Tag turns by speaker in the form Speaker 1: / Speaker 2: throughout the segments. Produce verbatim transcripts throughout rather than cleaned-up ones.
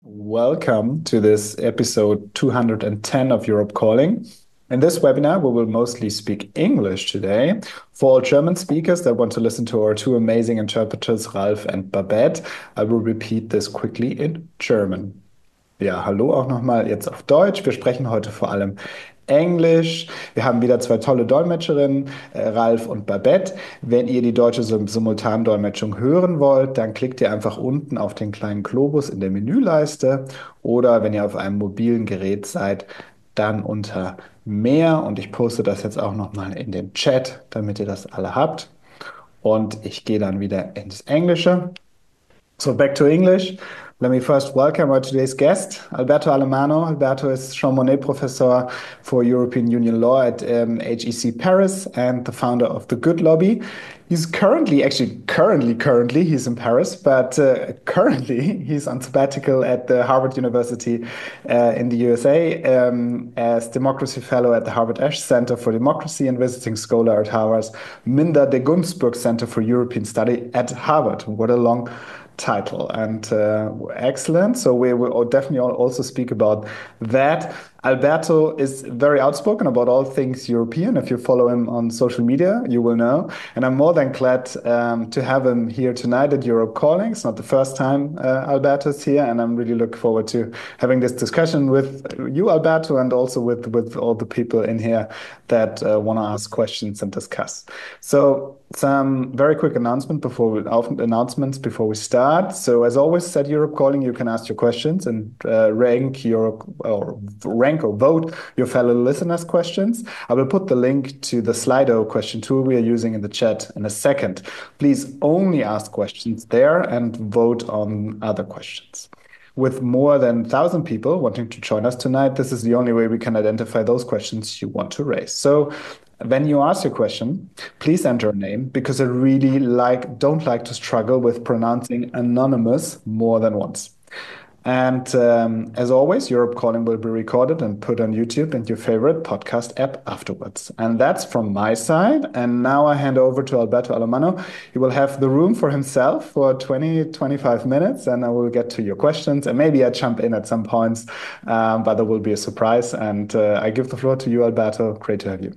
Speaker 1: Welcome to this episode two hundred ten of Europe Calling. In this webinar, we will mostly speak English today. For all German speakers that want to listen to our two amazing interpreters, Ralf and Babette, I will repeat this quickly in German. Ja, hallo auch nochmal jetzt auf Deutsch. Wir sprechen heute vor allem Englisch. Wir haben wieder zwei tolle Dolmetscherinnen, äh, Ralf und Babette. Wenn ihr die deutsche Sim Simultandolmetschung hören wollt, dann klickt ihr einfach unten auf den kleinen Globus in der Menüleiste oder wenn ihr auf einem mobilen Gerät seid, dann unter Mehr und ich poste das jetzt auch nochmal in den Chat, damit ihr das alle habt. Und ich gehe dann wieder ins Englische. So back to English. Let me first welcome our today's guest, Alberto Alemano. Alberto is Jean Monnet Professor for European Union Law at um, H E C Paris and the founder of the Good Lobby. He's currently, actually currently, currently, he's in Paris, but uh, currently he's on sabbatical at the Harvard University uh, in the U S A um, as Democracy Fellow at the Harvard Esch Center for Democracy and visiting scholar at Harvard's Minda de Gunzburg Center for European Study at Harvard. What a long title and uh, excellent. So we will definitely also speak about that. Alberto is very outspoken about all things European. If you follow him on social media, you will know. And I'm more than glad um, to have him here tonight at Europe Calling. It's not the first time uh, Alberto is here, and I'm really looking forward to having this discussion with you, Alberto, and also with, with all the people in here that uh, want to ask questions and discuss. So some very quick announcement before we, announcements before we start. So as always at Europe Calling, you can ask your questions and uh, rank your or rank or vote your fellow listeners' questions. I will put the link to the Slido question tool we are using in the chat in a second. Please only ask questions there and vote on other questions. With more than one thousand people wanting to join us tonight, this is the only way we can identify those questions you want to raise. So when you ask your question, please enter a name because I really like don't like to struggle with pronouncing anonymous more than once. And um, as always, Europe Calling will be recorded and put on YouTube and your favorite podcast app afterwards. And that's from my side. And now I hand over to Alberto Alemano. He will have the room for himself for twenty, twenty-five minutes, and I will get to your questions. And maybe I jump in at some points, um, but there will be a surprise. And uh, I give the floor to you, Alberto. Great to have you.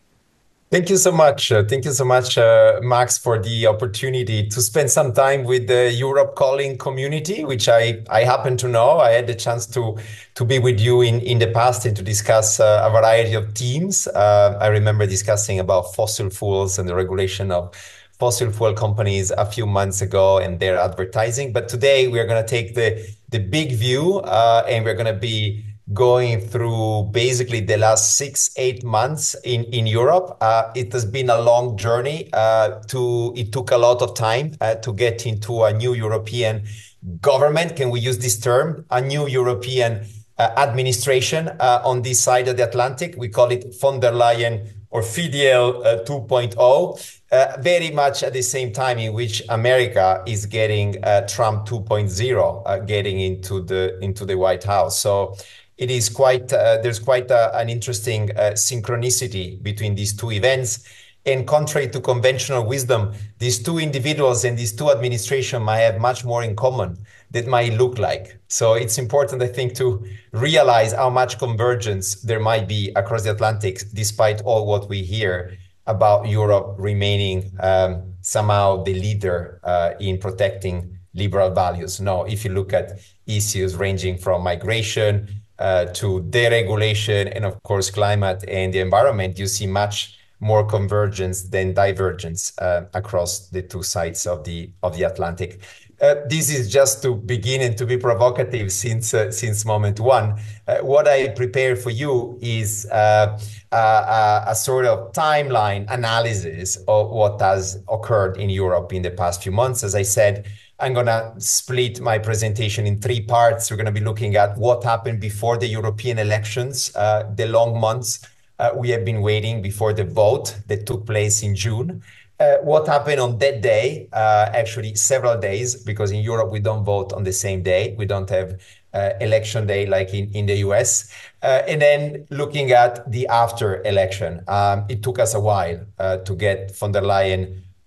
Speaker 2: Thank you so much. Uh, thank you so much, uh, Max, for the opportunity to spend some time with the Europe Calling community, which I, I happen to know. I had the chance to, to be with you in, in the past and to discuss uh, a variety of themes. Uh, I remember discussing about fossil fuels and the regulation of fossil fuel companies a few months ago and their advertising. But today we are going to take the, the big view uh, and we're going to be going through basically the last six, eight months in, in Europe. Uh, it has been a long journey. Uh, to It took a lot of time uh, to get into a new European government. Can we use this term? A new European uh, administration uh, on this side of the Atlantic. We call it von der Leyen or Fidel uh, two point oh. Uh, very much at the same time in which America is getting uh, Trump two point oh uh, getting into the into the White House. So it is quite, uh, there's quite a, an interesting uh, synchronicity between these two events. And contrary to conventional wisdom, these two individuals and these two administrations might have much more in common than might look like. So it's important, I think, to realize how much convergence there might be across the Atlantic, despite all what we hear about Europe remaining um, somehow the leader uh, in protecting liberal values. No, if you look at issues ranging from migration, Uh, to deregulation and of course climate and the environment, you see much more convergence than divergence uh, across the two sides of the of the Atlantic. Uh, this is just to begin and to be provocative since uh, since moment one. Uh, what I prepared for you is uh, a, a sort of timeline analysis of what has occurred in Europe in the past few months. As I said, I'm going to split my presentation in three parts. We're going to be looking at what happened before the European elections, uh, the long months uh, we have been waiting before the vote that took place in June. Uh, what happened on that day, uh, actually several days, because in Europe we don't vote on the same day. We don't have uh, election day like in, in the U S. Uh, and then looking at the after election. Um, it took us a while uh, to get von der Leyen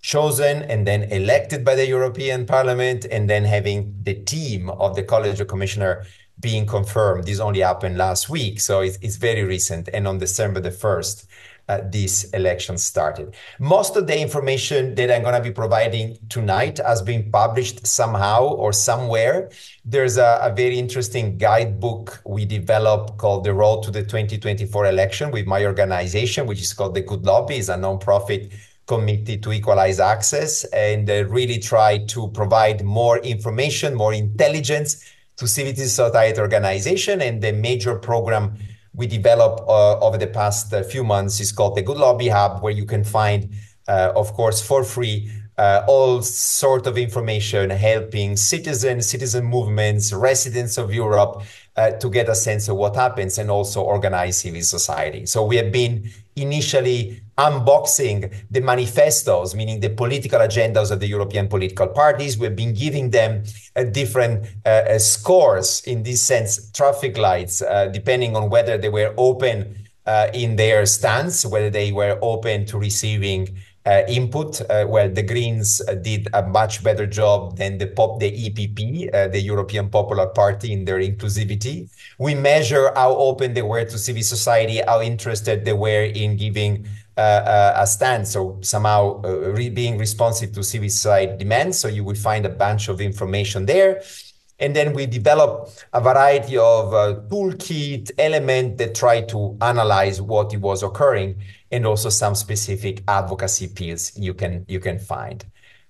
Speaker 2: chosen and then elected by the European Parliament, and then having the team of the College of Commissioner being confirmed. This only happened last week, so it's, it's very recent. And on December the first, uh, this election started. Most of the information that I'm going to be providing tonight has been published somehow or somewhere. There's a, a very interesting guidebook we developed called The Road to the twenty twenty-four Election with my organization, which is called The Good Lobby. It's a nonprofit committee to equalize access, and uh, really try to provide more information, more intelligence to civil society organization. And the major program we developed uh, over the past uh, few months is called the Good Lobby Hub, where you can find, uh, of course, for free, uh, all sort of information helping citizens, citizen movements, residents of Europe uh, to get a sense of what happens, and also organize civil society. So we have been initially unboxing the manifestos, meaning the political agendas of the European political parties. We've been giving them uh, different uh, uh, scores, in this sense, traffic lights, uh, depending on whether they were open uh, in their stance, whether they were open to receiving uh, input. Uh, well, the Greens uh, did a much better job than the, pop, the E P P, uh, the European Popular Party, in their inclusivity. We measure how open they were to civil society, how interested they were in giving Uh, uh, a stance, or somehow uh, re being responsive to civil society demands. So you will find a bunch of information there. And then we develop a variety of uh, toolkit elements that try to analyze what it was occurring, and also some specific advocacy appeals you can, you can find.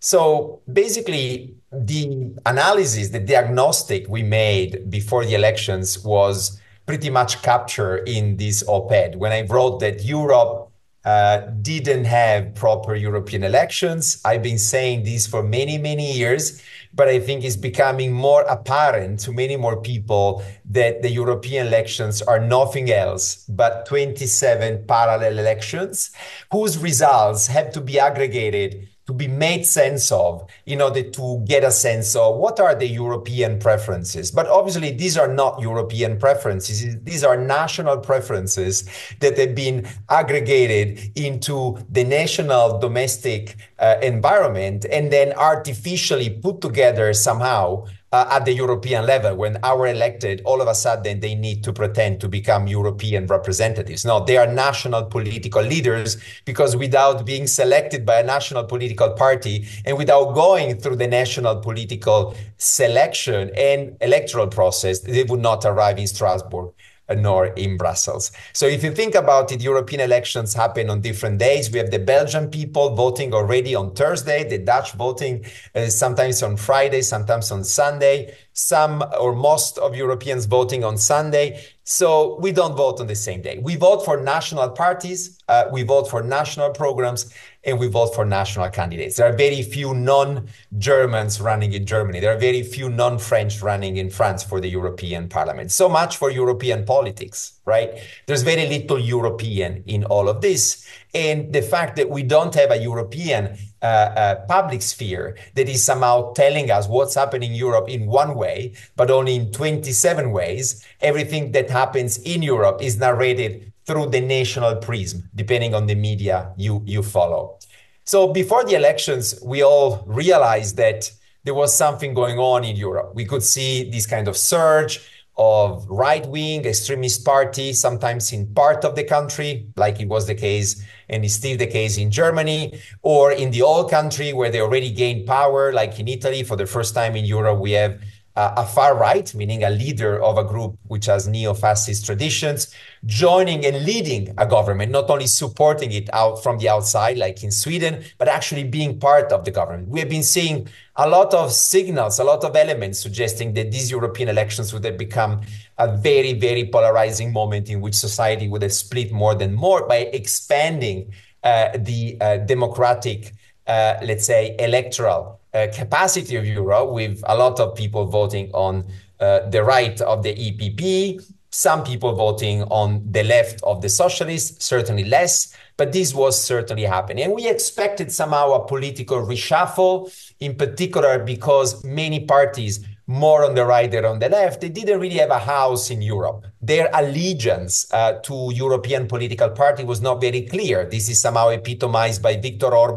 Speaker 2: So basically, the analysis, the diagnostic we made before the elections was pretty much captured in this op-ed, when I wrote that Europe Uh, didn't have proper European elections. I've been saying this for many, many years, but I think it's becoming more apparent to many more people that the European elections are nothing else but twenty-seven parallel elections whose results have to be aggregated, to be made sense of, in order to get a sense of what are the European preferences. But obviously, these are not European preferences. These are national preferences that have been aggregated into the national domestic uh, environment, and then artificially put together somehow Uh, at the European level. When our elected, all of a sudden they need to pretend to become European representatives. No, they are national political leaders, because without being selected by a national political party and without going through the national political selection and electoral process, they would not arrive in Strasbourg nor in Brussels. So if you think about it, European elections happen on different days. We have the Belgian people voting already on Thursday, the Dutch voting uh, sometimes on Friday, sometimes on Sunday, some or most of Europeans voting on Sunday. So we don't vote on the same day. We vote for national parties, uh, we vote for national programs, and we vote for national candidates. There are very few non-Germans running in Germany. There are very few non-French running in France for the European Parliament. So much for European politics, right? There's very little European in all of this. And the fact that we don't have a European uh, uh, public sphere that is somehow telling us what's happening in Europe in one way, but only in twenty-seven ways, everything that happens in Europe is narrated through the national prism, depending on the media you, you follow. So before the elections, we all realized that there was something going on in Europe. We could see this kind of surge of right-wing extremist parties, sometimes in part of the country, like it was the case and is still the case in Germany, or in the old country where they already gained power, like in Italy. For the first time in Europe, we have uh, a far right, meaning a leader of a group which has neo-fascist traditions, joining and leading a government, not only supporting it out from the outside, like in Sweden, but actually being part of the government. We have been seeing a lot of signals, a lot of elements suggesting that these European elections would have become a very, very polarizing moment in which society would have split more than more by expanding uh, the uh, democratic, uh, let's say, electoral uh, capacity of Europe, with a lot of people voting on uh, the right of the E P P, some people voting on the left of the socialists, certainly less, but this was certainly happening. And we expected somehow a political reshuffle, in particular because many parties, more on the right than on the left, they didn't really have a house in Europe. Their allegiance uh, to European political party was not very clear. This is somehow epitomized by Viktor Orban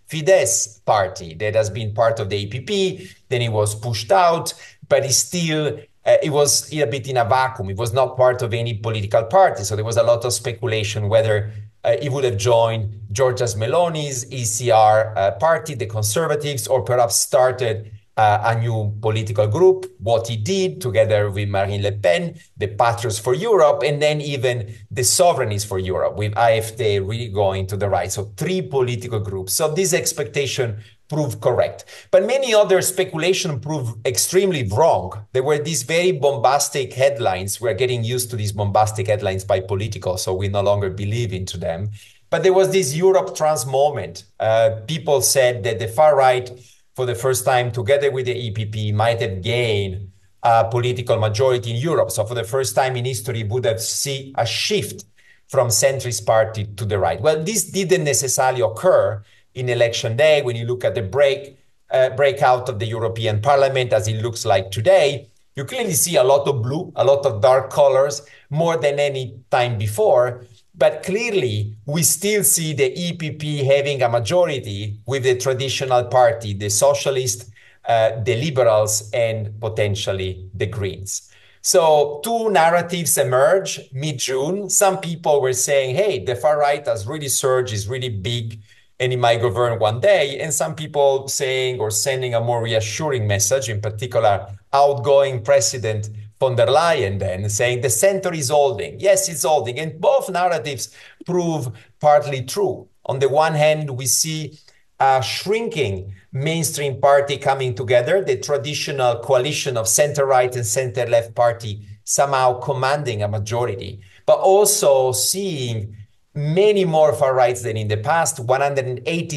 Speaker 2: Fidesz party that has been part of the E P P, then it was pushed out, but it's still, uh, it was a bit in a vacuum. It was not part of any political party. So there was a lot of speculation whether uh, it would have joined Giorgia Meloni's E C R uh, party, the Conservatives, or perhaps started Uh, a new political group, what he did together with Marine Le Pen, the Patriots for Europe, and then even the Sovereignists for Europe, with A F D really going to the right. So three political groups. So this expectation proved correct. But many other speculation proved extremely wrong. There were these very bombastic headlines. We're getting used to these bombastic headlines by Politico, so we no longer believe into them. But there was this Europe trans moment. Uh, people said that the far right, for the first time, together with the E P P, might have gained a political majority in Europe. So for the first time in history, would have seen a shift from centrist party to the right. Well, this didn't necessarily occur in election day. When you look at the break, uh, breakout of the European Parliament, as it looks like today, you clearly see a lot of blue, a lot of dark colors, more than any time before. But clearly, we still see the E P P having a majority with the traditional party, the Socialists, uh, the Liberals, and potentially the Greens. So two narratives emerge mid-June. Some people were saying, hey, the far right has really surged, is really big, and it might govern one day. And some people saying or sending a more reassuring message, in particular, outgoing President von der Leyen then saying the center is holding. Yes, it's holding. And both narratives prove partly true. On the one hand, we see a shrinking mainstream party coming together, the traditional coalition of center-right and center-left party somehow commanding a majority, but also seeing many more far-rights than in the past, one hundred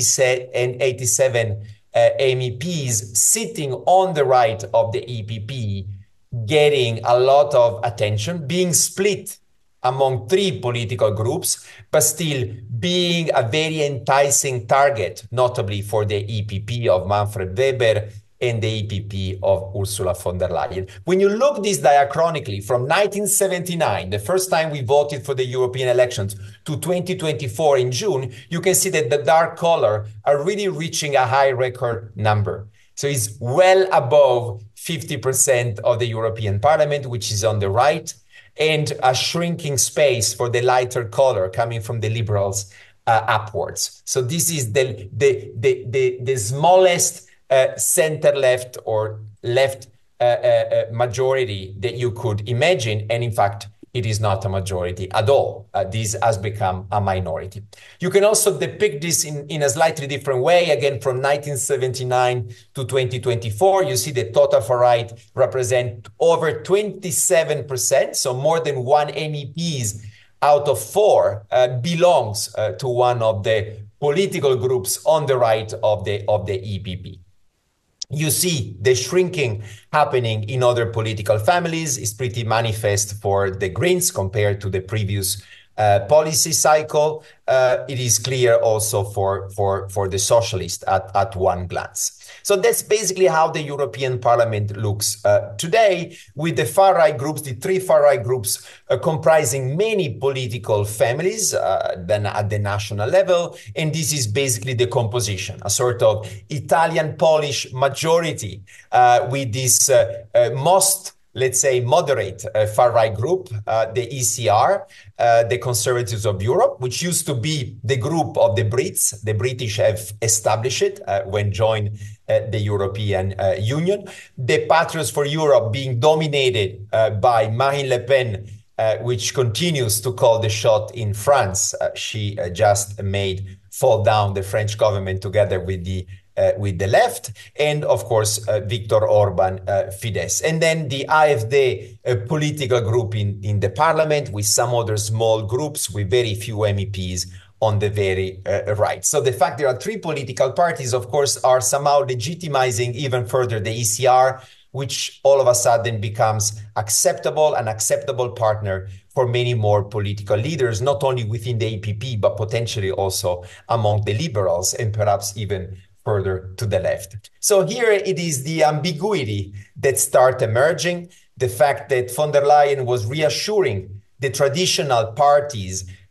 Speaker 2: eighty-seven uh, M E Ps sitting on the right of the E P P, getting a lot of attention, being split among three political groups, but still being a very enticing target, notably for the E P P of Manfred Weber and the E P P of Ursula von der Leyen. When you look this diachronically from nineteen seventy-nine, the first time we voted for the European elections, to twenty twenty-four in June, you can see that the dark color are really reaching a high record number. So it's well above fifty percent of the European Parliament, which is on the right, and a shrinking space for the lighter color coming from the Liberals uh, upwards. So this is the, the, the, the, the smallest uh, center-left or left uh, uh, majority that you could imagine. And in fact, it is not a majority at all. Uh, this has become a minority. You can also depict this in, in a slightly different way. Again, from nineteen seventy-nine to twenty twenty-four, you see the total far right represent over twenty-seven percent, so more than one M E Ps out of four uh, belongs uh, to one of the political groups on the right of the, of the E P P. You see the shrinking happening in other political families is pretty manifest for the Greens compared to the previous uh, policy cycle. Uh, it is clear also for, for, for the Socialists at, at one glance. So that's basically how the European Parliament looks uh, today, with the far-right groups, the three far-right groups uh, comprising many political families uh, then at the national level. And this is basically the composition, a sort of Italian-Polish majority uh, with this uh, uh, most, let's say, moderate uh, far-right group, uh, the E C R, uh, the Conservatives of Europe, which used to be the group of the Brits. The British have established it uh, when joined uh, the European uh, Union. The Patriots for Europe being dominated uh, by Marine Le Pen, uh, which continues to call the shot in France. Uh, she uh, just made fall down the French government together with the Uh, with the left, and of course, uh, Viktor Orban, uh, Fidesz. And then the A F D uh, political group in, in the parliament, with some other small groups with very few M E Ps on the very uh, right. So the fact there are three political parties, of course, are somehow legitimizing even further the E C R, which all of a sudden becomes acceptable, an acceptable partner for many more political leaders, not only within the E P P, but potentially also among the liberals and perhaps even further to the left. So here it is the ambiguity that start emerging, the fact that von der Leyen was reassuring the traditional parties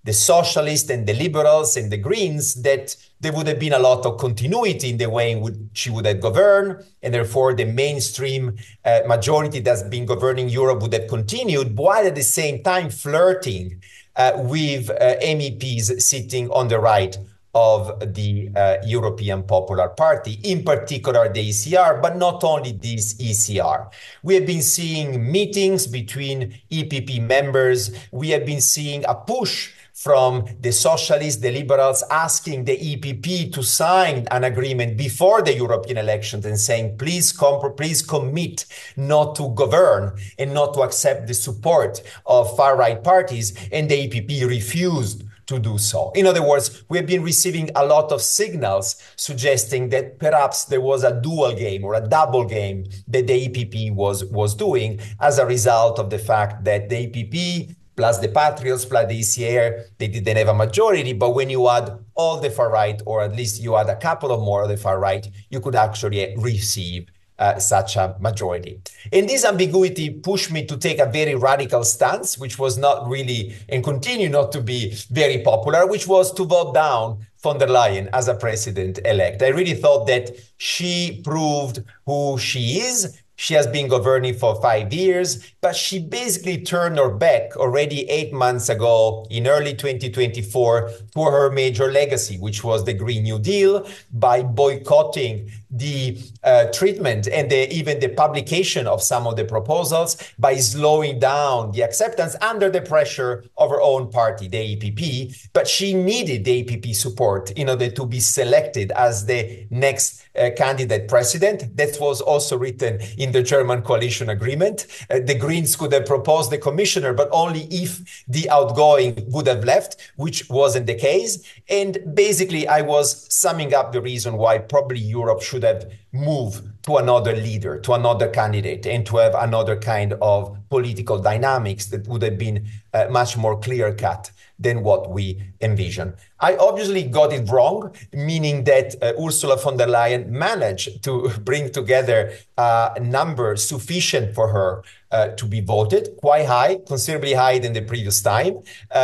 Speaker 2: the socialists and the liberals and the Greens, that there would have been a lot of continuity in the way in which she would have governed, and therefore the mainstream uh, majority that's been governing Europe would have continued, while at the same time flirting uh, with uh, M E Ps sitting on the right of the uh, European Popular Party, in particular the E C R, but not only this E C R. We have been seeing meetings between E P P members. We have been seeing a push from the socialists, the liberals, asking the E P P to sign an agreement before the European elections and saying, please, comp- please commit not to govern and not to accept the support of far-right parties, and the E P P refused to do so. In other words, we have been receiving a lot of signals suggesting that perhaps there was a dual game or a double game that the E P P was, was doing as a result of the fact that the E P P plus the Patriots plus the E C R, they didn't have a majority, but when you add all the far right, or at least you add a couple of more of the far right, you could actually receive Uh, such a majority. And this ambiguity pushed me to take a very radical stance, which was not really, and continue not to be very popular, which was to vote down von der Leyen as a president-elect. I really thought that she proved who she is. She has been governing for five years, but she basically turned her back already eight months ago in early twenty twenty-four to her major legacy, which was the Green New Deal, by boycotting the uh, treatment and the, even the publication of some of the proposals, by slowing down the acceptance under the pressure of her own party, the E P P. But she needed the E P P support in order to be selected as the next uh, candidate president. That was also written in the German coalition agreement. Uh, the Greens could have proposed the commissioner, but only if the outgoing would have left, which wasn't the case. And basically, I was summing up the reason why probably Europe should have moved to another leader, to another candidate, and to have another kind of political dynamics that would have been uh, much more clear-cut than what we envision. I obviously got it wrong, meaning that uh, Ursula von der Leyen managed to bring together uh, a number sufficient for her uh, to be voted, quite high, considerably higher than the previous time.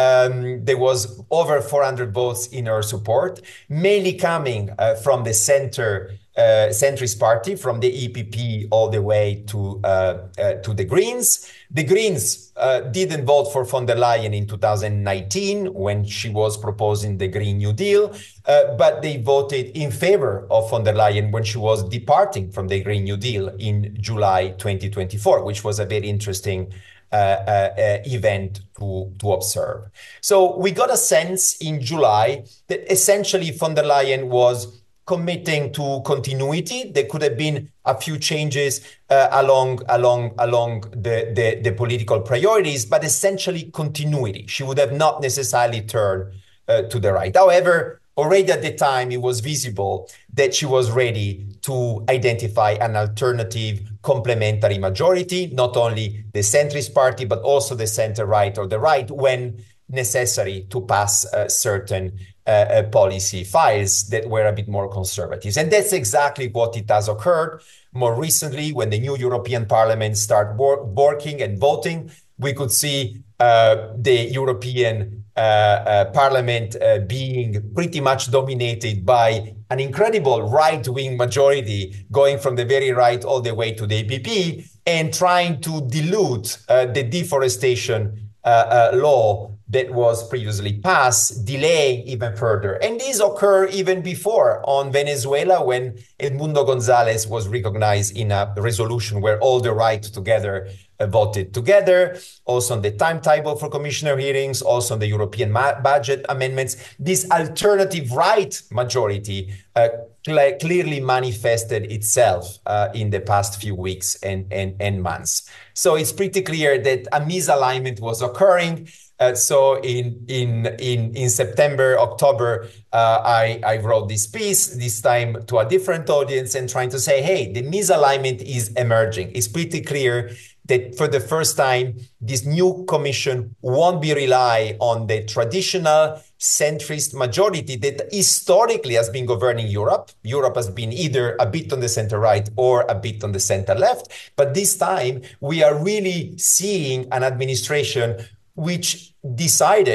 Speaker 2: Um, there was over four hundred votes in her support, mainly coming uh, from the center Uh, centrist party, from the E P P all the way to uh, uh, to the Greens. The Greens uh, didn't vote for von der Leyen in two thousand nineteen when she was proposing the Green New Deal, uh, but they voted in favor of von der Leyen when she was departing from the Green New Deal in July twenty twenty-four, which was a very interesting Uh, uh, uh, event to, to observe. So we got a sense in July that essentially von der Leyen was committing to continuity. There could have been a few changes uh, along along along the, the, the political priorities, but essentially continuity. She would have not necessarily turned uh, to the right. However, already at the time, it was visible that she was ready to identify an alternative complementary majority, not only the centrist party, but also the center-right or the right, when necessary to pass uh, certain uh, uh, policy files that were a bit more conservative. And that's exactly what it has occurred. More recently, when the new European Parliament started wor- working and voting, we could see uh, the European uh, uh, Parliament uh, being pretty much dominated by an incredible right-wing majority, going from the very right all the way to the E P P, and trying to dilute uh, the deforestation uh, uh, law that was previously passed, delaying even further. And these occur even before on Venezuela, when Edmundo González was recognized in a resolution where all the right together uh, voted together, also on the timetable for commissioner hearings, also on the European ma- budget amendments. This alternative right majority uh, cl- clearly manifested itself uh, in the past few weeks and, and, and months. So it's pretty clear that a misalignment was occurring. Uh, so in in in in September, October, uh, I I wrote this piece, this time to a different audience, and trying to say, hey, the misalignment is emerging. It's pretty clear that for the first time, this new commission won't be rely on the traditional centrist majority that historically has been governing Europe. Europe has been either a bit on the center right or a bit on the center left. But this time, we are really seeing an administration which decided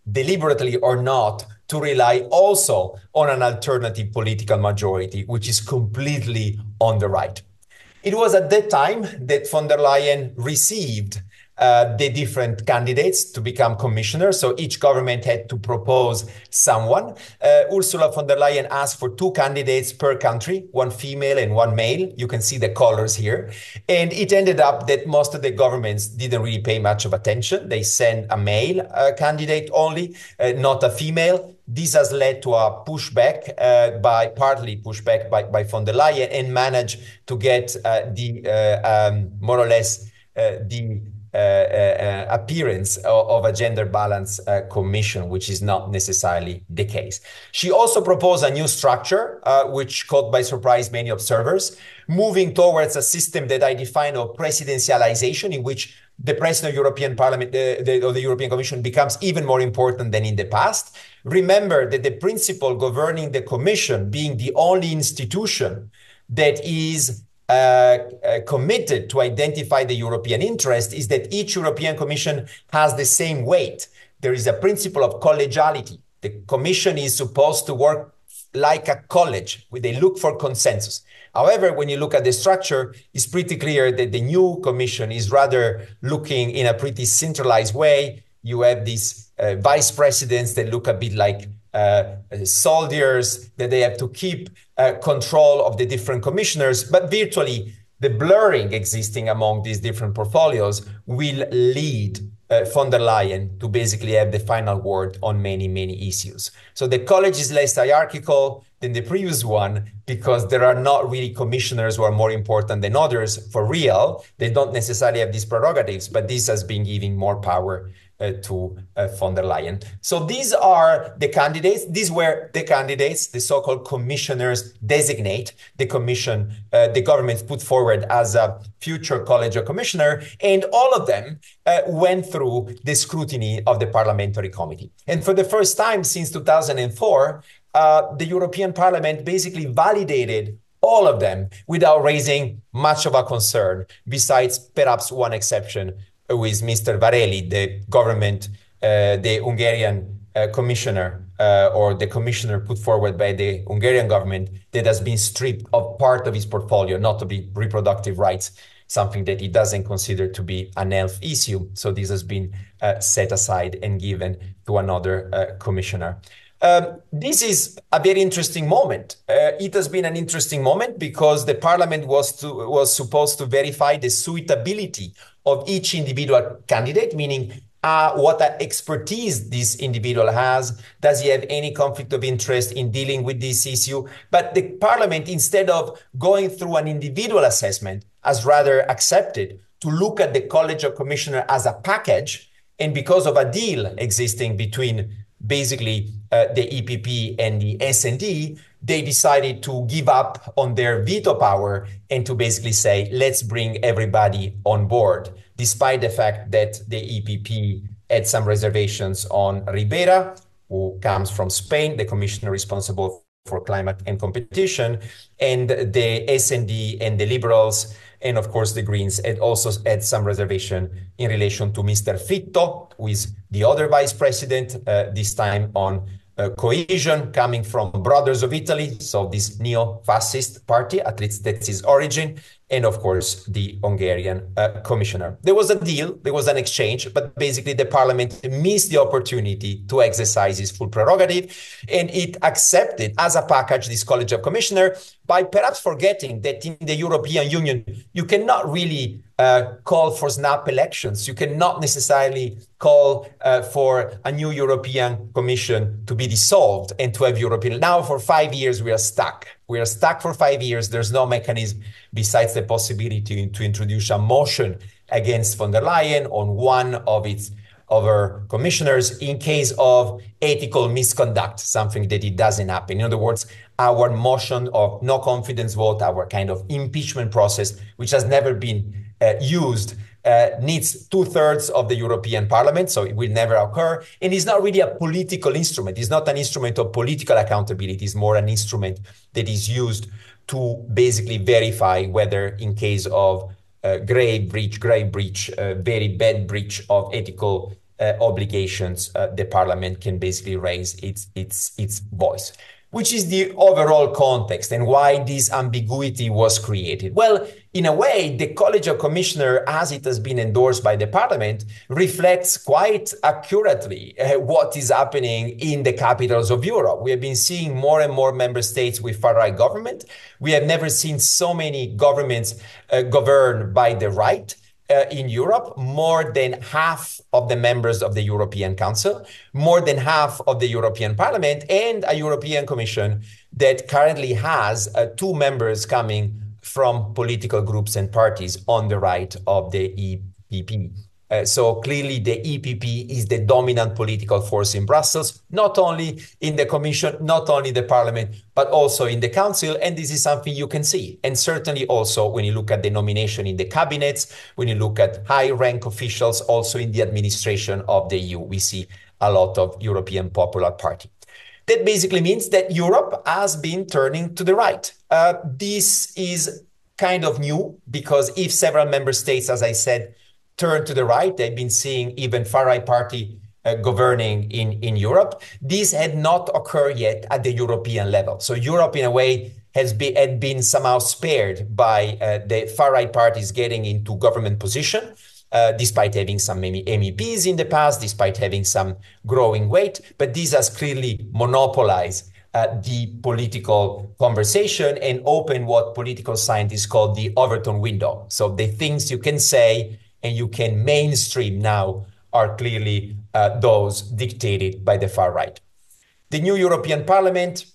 Speaker 2: deliberately or not, to rely also on an alternative political majority, which is completely on the right. It was at that time that von der Leyen received uh, the different candidates to become commissioners. So each government had to propose someone. Uh, Ursula von der Leyen asked for two candidates per country, one female and one male. You can see the colors here. And it ended up that most of the governments didn't really pay much of attention. They sent a male uh, candidate only, uh, not a female. This has led to a pushback uh, by partly pushback by, by von der Leyen, and managed to get uh, the uh, um, more or less uh, the uh, uh, appearance of, of a gender balance uh, commission, which is not necessarily the case. She also proposed a new structure, uh, which caught by surprise many observers, moving towards a system that I define of presidentialization, in which the president of European Parliament, uh, the, of the European Commission, becomes even more important than in the past. Remember that the principle governing the Commission, being the only institution that is uh, uh, committed to identify the European interest, is that each European Commission has the same weight. There is a principle of collegiality. The Commission is supposed to work like a college, where they look for consensus. However, when you look at the structure, it's pretty clear that the new Commission is rather looking in a pretty centralized way. You have these uh, vice presidents that look a bit like uh, soldiers, that they have to keep uh, control of the different commissioners, but virtually the blurring existing among these different portfolios will lead uh, von der Leyen to basically have the final word on many, many issues. So the college is less hierarchical than the previous one, because there are not really commissioners who are more important than others for real. They don't necessarily have these prerogatives, but this has been giving more power uh, to uh, von der Leyen. So these are the candidates. These were the candidates, the so-called commissioners designate, the commission, uh, the government put forward as a future college of commissioner, and all of them uh, went through the scrutiny of the parliamentary committee. And for the first time since two thousand four, Uh, the European Parliament basically validated all of them without raising much of a concern, besides perhaps one exception with Mister Vareli, the government, uh, the Hungarian uh, commissioner, uh, or the commissioner put forward by the Hungarian government, that has been stripped of part of his portfolio, not to be reproductive rights, something that he doesn't consider to be an health issue. So this has been uh, set aside and given to another uh, commissioner. Um, this is a very interesting moment. Uh, it has been an interesting moment because the parliament was to, was supposed to verify the suitability of each individual candidate, meaning uh, what expertise this individual has. Does he have any conflict of interest in dealing with this issue? But the parliament, instead of going through an individual assessment, has rather accepted to look at the College of Commissioners as a package. And because of a deal existing between basically uh, the E P P and the S and D, they decided to give up on their veto power and to basically say, let's bring everybody on board, despite the fact that the E P P had some reservations on Ribera, who comes from Spain, the commissioner responsible for climate and competition, and the S and D and the Liberals, and of course the Greens had also had some reservation in relation to Mister Fitto, who is the other vice president, uh, this time on uh, cohesion, coming from Brothers of Italy, so this neo-fascist party, at least that's his origin, and of course the Hungarian uh, commissioner. There was a deal, there was an exchange, but basically the parliament missed the opportunity to exercise its full prerogative, and it accepted as a package this College of Commissioners, by perhaps forgetting that in the European Union, you cannot really uh, call for snap elections. You cannot necessarily call uh, for a new European Commission to be dissolved and to have European. Now for five years, we are stuck. We are stuck for five years. There's no mechanism besides the possibility to introduce a motion against von der Leyen on one of its other commissioners in case of ethical misconduct, something that it doesn't happen. In other words, our motion of no confidence vote, our kind of impeachment process, which has never been uh, used, uh, needs two-thirds of the European Parliament, so it will never occur. And it's not really a political instrument. It's not an instrument of political accountability. It's more an instrument that is used to basically verify whether, in case of uh, grave breach, grave breach, uh, very bad breach of ethical uh, obligations, uh, the parliament can basically raise its, its, its voice. Which is the overall context and why this ambiguity was created? Well, in a way, the College of Commissioners, as it has been endorsed by the Parliament, reflects quite accurately uh, what is happening in the capitals of Europe. We have been seeing more and more member states with far-right government. We have never seen so many governments uh, governed by the right. Uh, in Europe, more than half of the members of the European Council, more than half of the European Parliament, and a European Commission that currently has uh, two members coming from political groups and parties on the right of the E P P. Uh, so clearly the E P P is the dominant political force in Brussels, not only in the Commission, not only the Parliament, but also in the Council. And this is something you can see. And certainly also when you look at the nomination in the cabinets, when you look at high-rank officials, also in the administration of the E U, we see a lot of European Popular Party. That basically means that Europe has been turning to the right. Uh, this is kind of new because if several member states, as I said, turn to the right, they've been seeing even far-right party uh, governing in, in Europe. This had not occurred yet at the European level. So Europe, in a way, has been, had been somehow spared by uh, the far-right parties getting into government position, uh, despite having some M E Ps in the past, despite having some growing weight. But this has clearly monopolized Uh, the political conversation and open what political scientists call the Overton window. So the things you can say and you can mainstream now are clearly uh, those dictated by the far right. The new European Parliament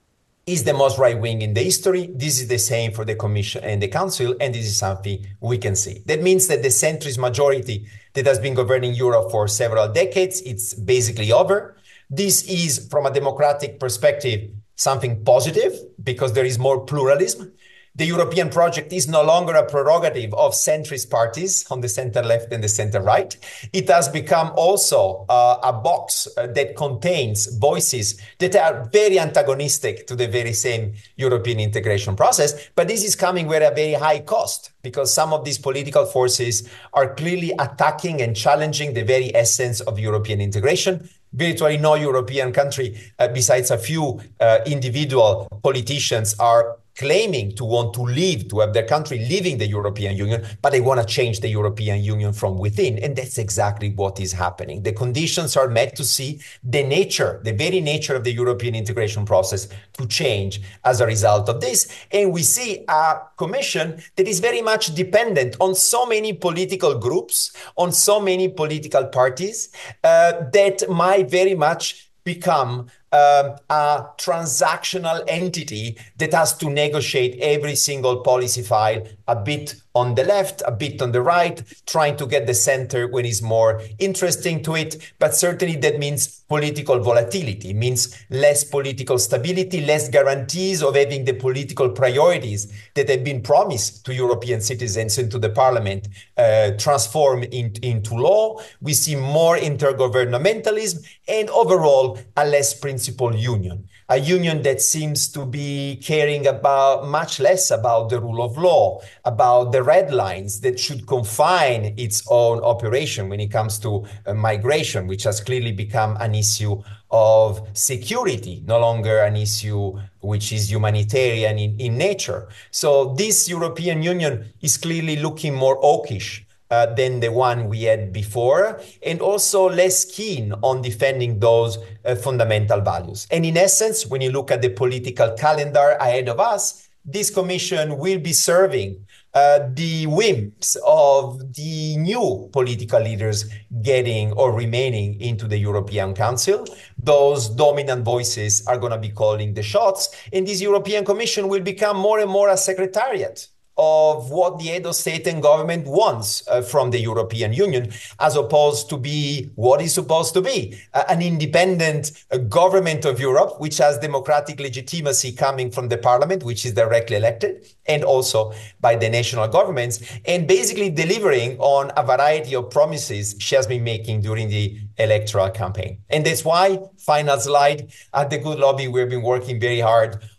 Speaker 2: is the most right-wing in the history. This is the same for the Commission and the Council, and this is something we can see. That means that the centrist majority that has been governing Europe for several decades, it's basically over. This is, from a democratic perspective, something positive because there is more pluralism. The European project is no longer a prerogative of centrist parties on the center left and the center right. It has become also uh, a box uh, that contains voices that are very antagonistic to the very same European integration process. But this is coming with a very high cost because some of these political forces are clearly attacking and challenging the very essence of European integration. Virtually no European country, uh, besides a few uh, individual politicians, are claiming to want to leave, to have their country leaving the European Union, but they want to change the European Union from within. And that's exactly what is happening. The conditions are met to see the nature, the very nature of the European integration process to change as a result of this. And we see a Commission that is very much dependent on so many political groups, on so many political parties, uh, that might very much become Um, a transactional entity that has to negotiate every single policy file a bit on the left, a bit on the right, trying to get the center when it's more interesting to it. But certainly that means political volatility, means less political stability, less guarantees of having the political priorities that have been promised to European citizens and to the parliament uh, transform in, into law. We see more intergovernmentalism and overall a less principled union. A union that seems to be caring about much less about the rule of law, about the red lines that should confine its own operation when it comes to uh, migration, which has clearly become an issue of security, no longer an issue which is humanitarian in, in nature. So this European Union is clearly looking more hawkish Uh, than the one we had before, and also less keen on defending those uh, fundamental values. And in essence, when you look at the political calendar ahead of us, this Commission will be serving uh, the whims of the new political leaders getting or remaining into the European Council. Those dominant voices are going to be calling the shots, and this European Commission will become more and more a secretariat of what the head of state and government wants uh, from the European Union, as opposed to be what is supposed to be, uh, an independent uh, government of Europe, which has democratic legitimacy coming from the parliament, which is directly elected, and also by the national governments, and basically delivering on a variety of promises she has been making during the electoral campaign. And that's why, final slide, at the Good Lobby, we've been working very hard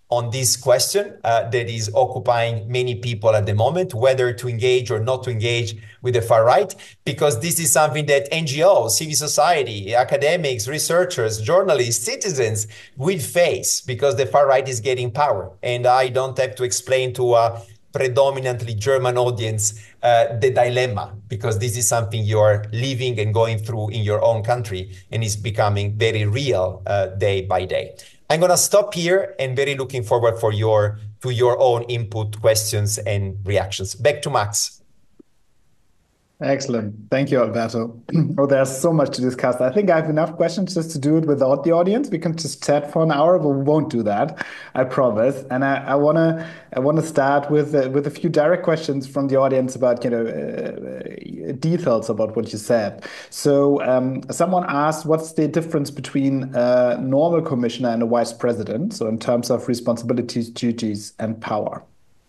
Speaker 2: on this question uh, that is occupying many people at the moment, whether to engage or not to engage with the far right, because this is something that N G Os, civil society, academics, researchers, journalists, citizens will face because the far right is getting power. And I don't have to explain to a predominantly German audience uh, the dilemma, because this is something you're living and going through in your own country, and is becoming very real uh, day by day. I'm going to stop here and very looking forward for your to your own input, questions, and reactions. Back to Max.
Speaker 1: Excellent. Thank you, Alberto. Oh, there's so much to discuss. I think I have enough questions just to do it without the audience. We can just chat for an hour, but we won't do that, I promise. And I, I wanna I wanna start with uh, with a few direct questions from the audience about you know uh, details about what you said. So um, someone asked, what's the difference between a normal commissioner and a vice president? So in terms of responsibilities, duties, and power.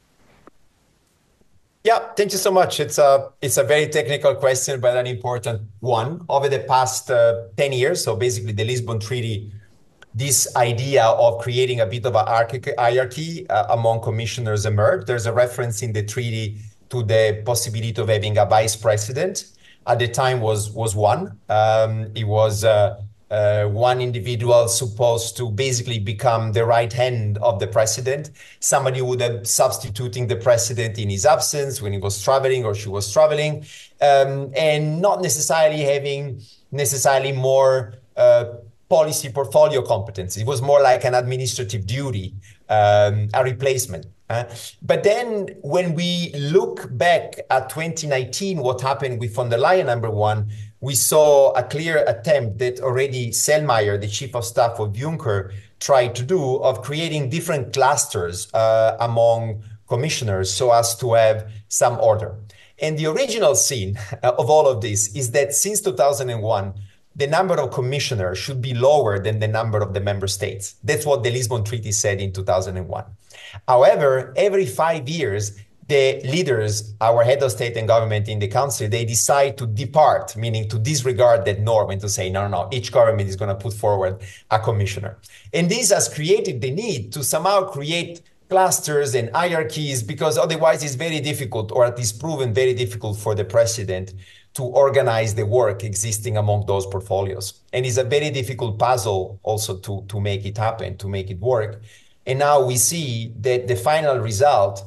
Speaker 2: Yeah, thank you so much. It's a it's a very technical question, but an important one. Over the past uh, ten years, so basically the Lisbon Treaty, this idea of creating a bit of a hierarchy uh, among commissioners emerged. There's a reference in the treaty to the possibility of having a vice president. At the time was was one. Um, it was uh, uh, one individual supposed to basically become the right hand of the president. Somebody who would have substituting the president in his absence when he was traveling or she was traveling, um, and not necessarily having necessarily more uh, policy portfolio competence. It was more like an administrative duty, um, a replacement. Uh, but then when we look back at twenty nineteen, what happened with von der Leyen, number one, we saw a clear attempt that already Selmayr, the chief of staff of Juncker, tried to do of creating different clusters uh, among commissioners so as to have some order. And the original scene of all of this is that since two thousand one, the number of commissioners should be lower than the number of the member states. That's what the Lisbon Treaty said in two thousand one. However, every five years, the leaders, our head of state and government in the council, they decide to depart, meaning to disregard that norm and to say, no, no, no, each government is going to put forward a commissioner. And this has created the need to somehow create clusters and hierarchies, because otherwise it's very difficult, or at least proven very difficult for the president to organize the work existing among those portfolios. And it's a very difficult puzzle also to, to make it happen, to make it work. And now we see that the final result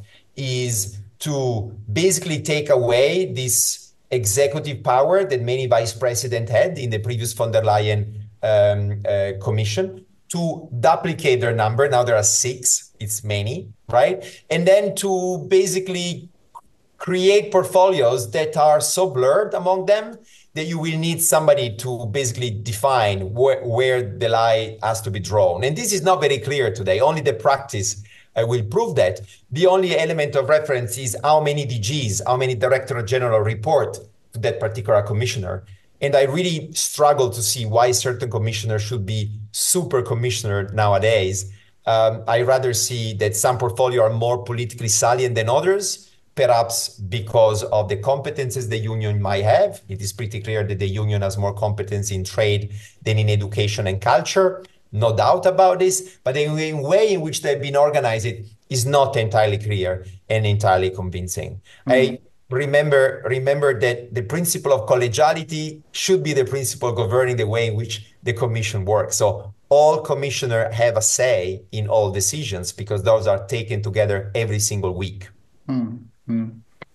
Speaker 2: is to basically take away this executive power that many vice presidents had in the previous von der Leyen um, uh, commission, to duplicate their number. Now there are six, it's many, right? And then to basically create portfolios that are so blurred among them that you will need somebody to basically define wh where the line has to be drawn. And this is not very clear today. Only the practice uh, will prove that. The only element of reference is how many D Gs, how many Director General report to that particular commissioner. And I really struggle to see why certain commissioners should be super commissioner nowadays. Um, I rather see that some portfolio are more politically salient than others, perhaps because of the competences the union might have. It is pretty clear that the union has more competence in trade than in education and culture, no doubt about this, but the way in which they've been organized is not entirely clear and entirely convincing. Mm-hmm. I remember, remember that the principle of collegiality should be the principle governing the way in which the commission works. So all commissioners have a say in all decisions because those are taken together every single week.
Speaker 1: Mm-hmm.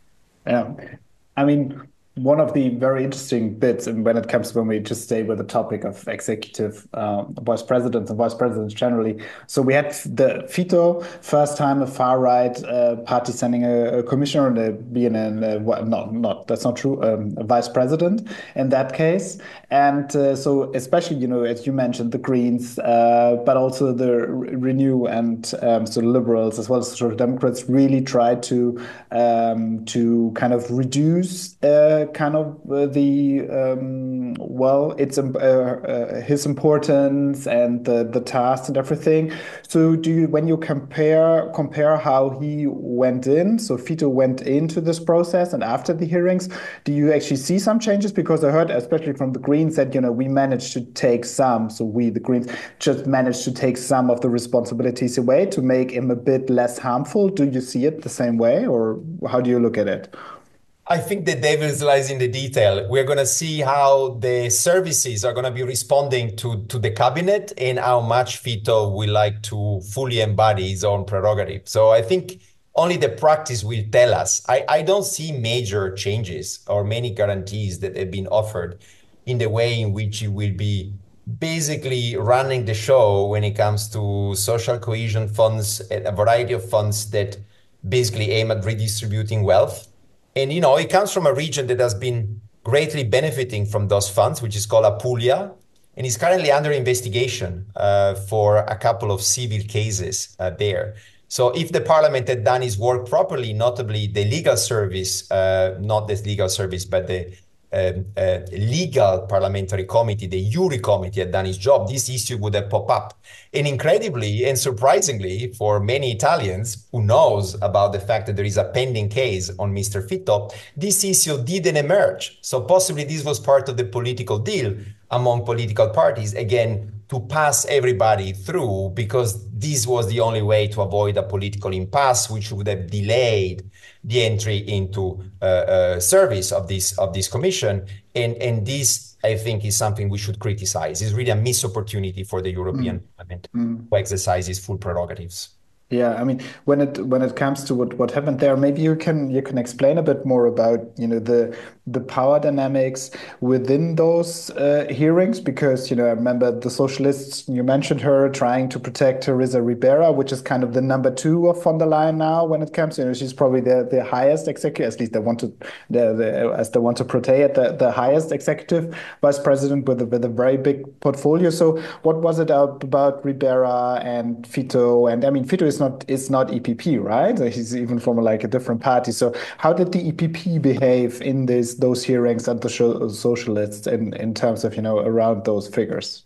Speaker 1: Yeah, I mean, one of the very interesting bits, and when it comes when we just stay with the topic of executive uh, vice presidents and vice presidents generally. So we had the Fito first time a far right uh, party sending a, a commissioner and a, being a, well, not not that's not true um, a vice president in that case. And uh, so especially you know as you mentioned the Greens, uh, but also the Renew and um, so liberals as well as Social Democrats really tried to um, to kind of reduce Uh, kind of uh, the um, well, it's um, uh, uh, his importance and the the task and everything. So do you, when you compare compare how he went in, so Fito went into this process and after the hearings, do you actually see some changes? Because I heard, especially from the Greens, that you know we managed to take some, so we the Greens just managed to take some of the responsibilities away to make him a bit less harmful. Do you see it the same way, or how do you look at it?
Speaker 2: I think the devil lies in the detail. We're going to see how the services are going to be responding to, to the cabinet and how much Fito will like to fully embody his own prerogative. So I think only the practice will tell us. I, I don't see major changes or many guarantees that have been offered in the way in which he will be basically running the show when it comes to social cohesion funds, a variety of funds that basically aim at redistributing wealth. And, you know, it comes from a region that has been greatly benefiting from those funds, which is called Apulia, and is currently under investigation uh, for a couple of civil cases uh, there. So if the parliament had done its work properly, notably the legal service, uh, not the legal service, but the um, uh, legal parliamentary committee, the Juri committee had done its job, this issue would have popped up. And incredibly and surprisingly for many Italians who knows about the fact that there is a pending case on Mister Fitto, this issue didn't emerge. So possibly this was part of the political deal among political parties, again, to pass everybody through, because this was the only way to avoid a political impasse, which would have delayed the entry into uh, uh, service of this of this commission. And, and this, I think, is something we should criticize. It's really a missed opportunity for the European
Speaker 1: Mm.
Speaker 2: Parliament
Speaker 1: Mm.
Speaker 2: to exercise its full prerogatives.
Speaker 1: Yeah, I mean, when it when it comes to what, what happened there, maybe you can you can explain a bit more about, you know, the the power dynamics within those uh, hearings, because, you know, I remember the socialists, you mentioned her trying to protect Teresa Ribera, which is kind of the number two of von der Leyen now when it comes, you know, she's probably the, the highest executive, at least they want to the, the as they want to portray it, the, the highest executive vice president with a, with a very big portfolio. So what was it about Ribera and Fito? And I mean, Fito is not is not E P P, right? He's even from like a different party. So how did the E P P behave in this those hearings and the socialists in in terms of, you know, around those figures?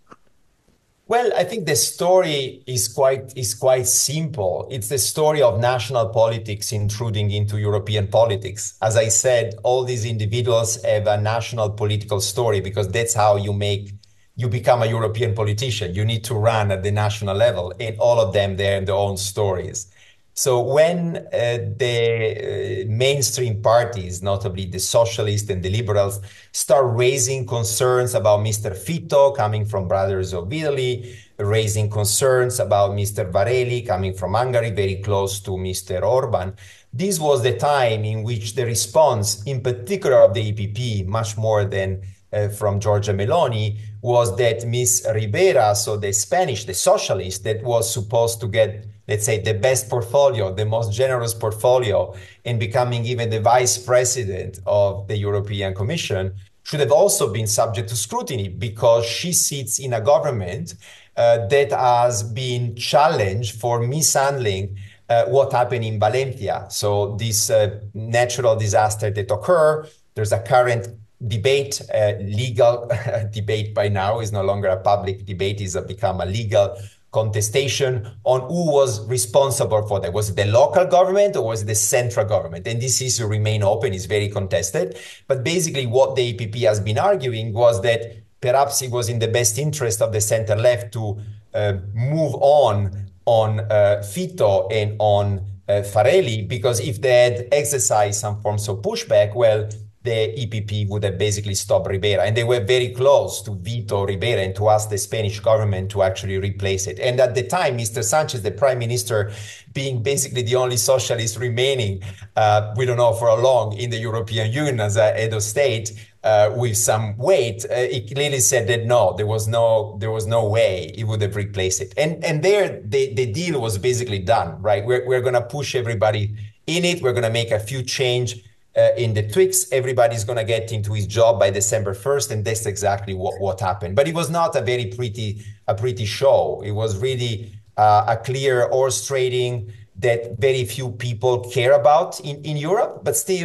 Speaker 2: Well, I think the story is quite is quite simple. It's the story of national politics intruding into European politics. As I said, all these individuals have a national political story because that's how you make you become a European politician. You need to run at the national level, and all of them, they have their own stories. So when uh, the uh, mainstream parties, notably the socialists and the liberals, start raising concerns about Mister Fitto coming from Brothers of Italy, raising concerns about Mister Varela coming from Hungary, very close to Mister Orban, this was the time in which the response, in particular of the E P P, much more than uh, from Giorgia Meloni, was that Miss Ribera, so the Spanish, the socialist that was supposed to get, let's say, the best portfolio, the most generous portfolio, and becoming even the vice president of the European Commission, should have also been subject to scrutiny because she sits in a government uh, that has been challenged for mishandling uh, what happened in Valencia. So this uh, natural disaster that occurred, there's a current debate, uh, legal debate by now, is no longer a public debate, it's become a legal contestation on who was responsible for that. Was it the local government or was it the central government? And this issue remain open, is very contested. But basically what the E P P has been arguing was that perhaps it was in the best interest of the center left to uh, move on on uh, Fitto and on uh, Farelli, because if they had exercised some forms of pushback, well, the E P P would have basically stopped Ribera. And they were very close to veto Ribera and to ask the Spanish government to actually replace it. And at the time, Mister Sanchez, the prime minister, being basically the only socialist remaining, uh, we don't know for how long, in the European Union as a head of state, uh, with some weight, uh, he clearly said that no, there was no, there was no way he would have replaced it. And, and there, the, the deal was basically done, right? We're, we're going to push everybody in it. We're going to make a few change Uh, in the tweaks. Everybody's going to get into his job by December first, and that's exactly what, what happened. But it was not a very pretty, a pretty show. It was really uh, a clear horse trading that very few people care about in, in Europe, but still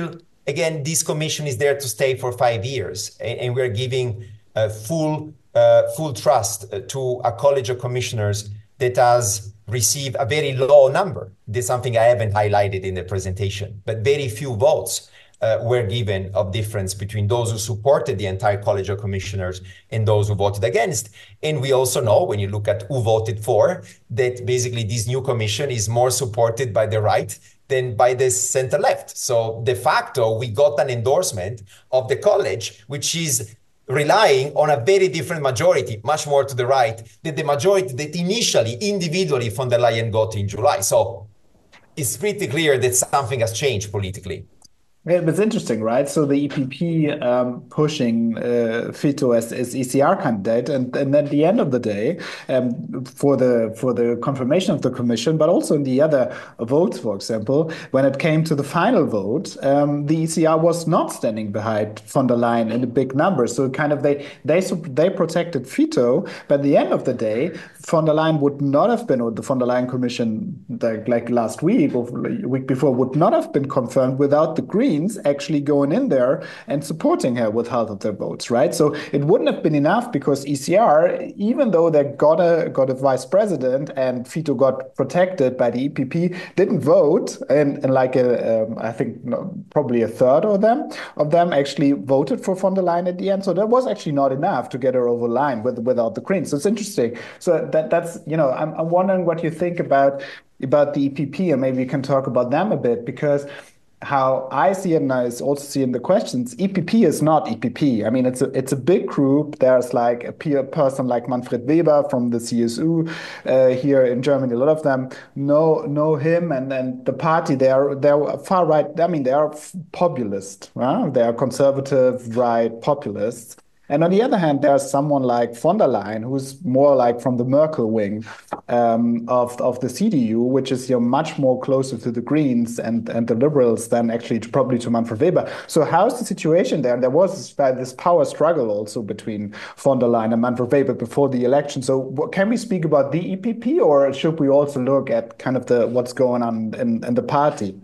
Speaker 2: again, this commission is there to stay for five years, and, and we're giving uh, full, uh, full trust to a college of commissioners that has received a very low number. This is something I haven't highlighted in the presentation, but very few votes uh, were given of difference between those who supported the entire College of Commissioners and those who voted against. And we also know, when you look at who voted for, that basically this new commission is more supported by the right than by the center left. So de facto, we got an endorsement of the college, which is relying on a very different majority, much more to the right, than the majority that initially, individually, von der Leyen got in July. So it's pretty clear that something has changed politically.
Speaker 1: Yeah, it's interesting, right? So the E P P um, pushing uh, Fito as, as E C R candidate, and, and at the end of the day, um, for the for the confirmation of the commission, but also in the other votes, for example, when it came to the final vote, um, the E C R was not standing behind von der Leyen in a big number. So kind of they they they protected Fito, but at the end of the day, von der Leyen would not have been, or the von der Leyen commission, like, like last week or the week before, would not have been confirmed without the Greens actually going in there and supporting her with half of their votes, right? So it wouldn't have been enough, because E C R, even though they got a got a vice president and Fito got protected by the E P P, didn't vote, and, and like a, um, I think no, probably a third of them of them actually voted for von der Leyen at the end. So that was actually not enough to get her over the line with without the Greens. So it's interesting. So that that's you know I'm I'm wondering what you think about about the E P P, and maybe you can talk about them a bit, because how I see it, and I also see in the questions, E P P is not E P P. I mean, it's a it's a big group. There's like a peer person like Manfred Weber from the C S U uh, here in Germany. A lot of them know know him, and and the party. They are they're far right. I mean, they are populist. Right? They are conservative right populists. And on the other hand, there's someone like von der Leyen, who's more like from the Merkel wing um, of, of the C D U, which is, you know, much more closer to the Greens and, and the Liberals than actually to, probably to Manfred Weber. So how's the situation there? And there was this power struggle also between von der Leyen and Manfred Weber before the election. So can we speak about the E P P, or should we also look at kind of the what's going on in, in the party?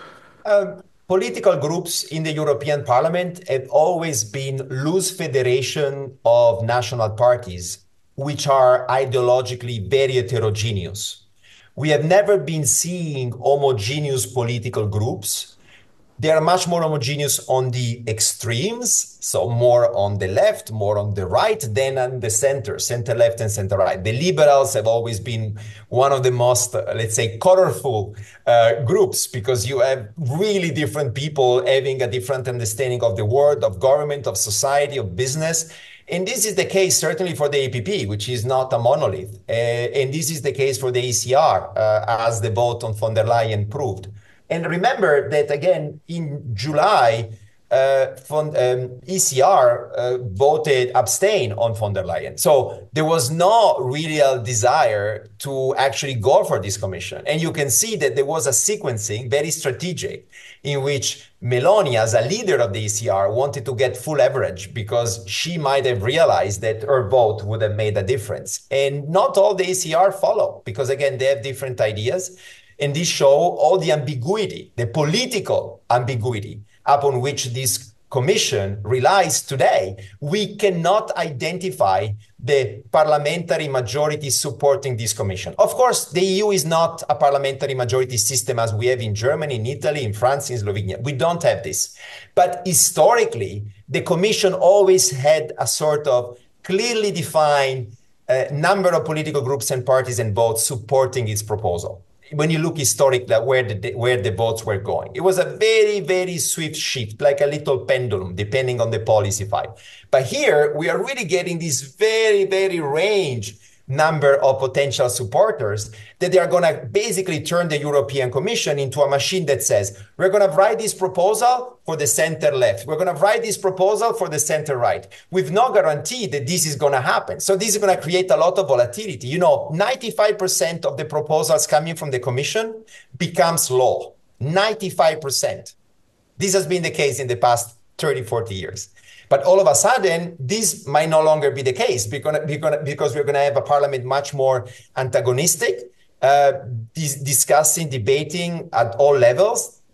Speaker 2: Um. Political groups in the European Parliament have always been loose federation of national parties, which are ideologically very heterogeneous. We have never been seeing homogeneous political groups. They are much more homogeneous on the extremes, so more on the left, more on the right, than on the center, center left and center right. The liberals have always been one of the most, uh, let's say, colorful uh, groups, because you have really different people having a different understanding of the world, of government, of society, of business. And this is the case certainly for the E P P, which is not a monolith. Uh, and this is the case for the E C R, uh, as the vote on von der Leyen proved. And remember that, again, in July, uh, von, um, E C R uh, voted abstain on von der Leyen. So there was no real desire to actually go for this commission. And you can see that there was a sequencing, very strategic, in which Meloni, as a leader of the E C R, wanted to get full leverage, because she might have realized that her vote would have made a difference. And not all the E C R follow, because, again, they have different ideas. And this show all the ambiguity, the political ambiguity upon which this commission relies today. We cannot identify the parliamentary majority supporting this commission. Of course, the E U is not a parliamentary majority system as we have in Germany, in Italy, in France, in Slovenia. We don't have this. But historically, the commission always had a sort of clearly defined uh, number of political groups and parties and votes supporting its proposal. When you look historically at where the, where the votes were going, it was a very, very swift shift, like a little pendulum, depending on the policy file. But here, we are really getting this very, very range number of potential supporters that they are going to basically turn the European Commission into a machine that says, we're going to write this proposal for the center left. We're going to write this proposal for the center right, with no guarantee that this is going to happen. So this is going to create a lot of volatility. You know, ninety-five percent of the proposals coming from the Commission becomes law. ninety-five percent. This has been the case in the past thirty, forty years. But all of a sudden, this might no longer be the case, because we're going to have a parliament much more antagonistic, uh, dis- discussing, debating at all levels.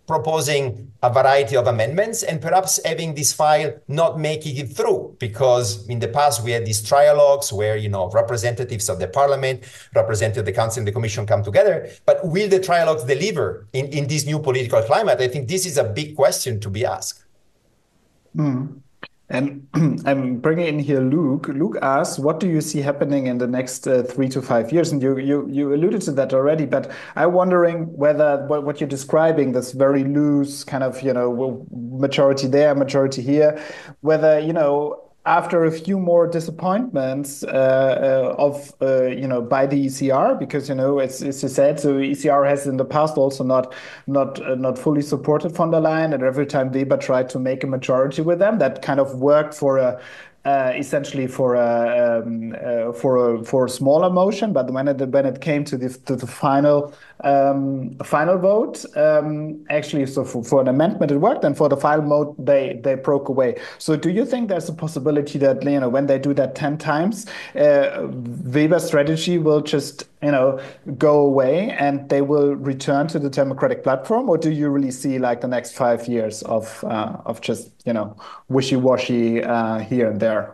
Speaker 2: proposing a variety of amendments and perhaps having this file not making it through, because in the past we had these trialogues where, you know, representatives of the parliament, representatives of the council and the commission come together. But will the trialogues deliver in, in this new political climate? I think this is a big question to be asked.
Speaker 1: Mm. And I'm bringing in here Luke. Luke asks, what do you see happening in the next uh, three to five years? And you, you you alluded to that already, but I'm wondering whether what, what you're describing, this very loose kind of, you know, majority there, majority here, whether, you know, after a few more disappointments uh, uh, of uh, you know by the E C R, because you know it's it's said, so E C R has in the past also not not uh, not fully supported von der Leyen, and every time Weber tried to make a majority with them, that kind of worked for a uh, essentially for a um, uh, for a for a smaller motion. But when it when it came to the to the final um, final vote, um, actually, so for, for an amendment it worked, and for the final vote they they broke away. So do you think there's a possibility that, you know, when they do that ten times, uh, Weber's strategy will just, you know, go away and they will return to the democratic platform, or do you really see like the next five years of uh, of just, you know, wishy-washy uh, here and there?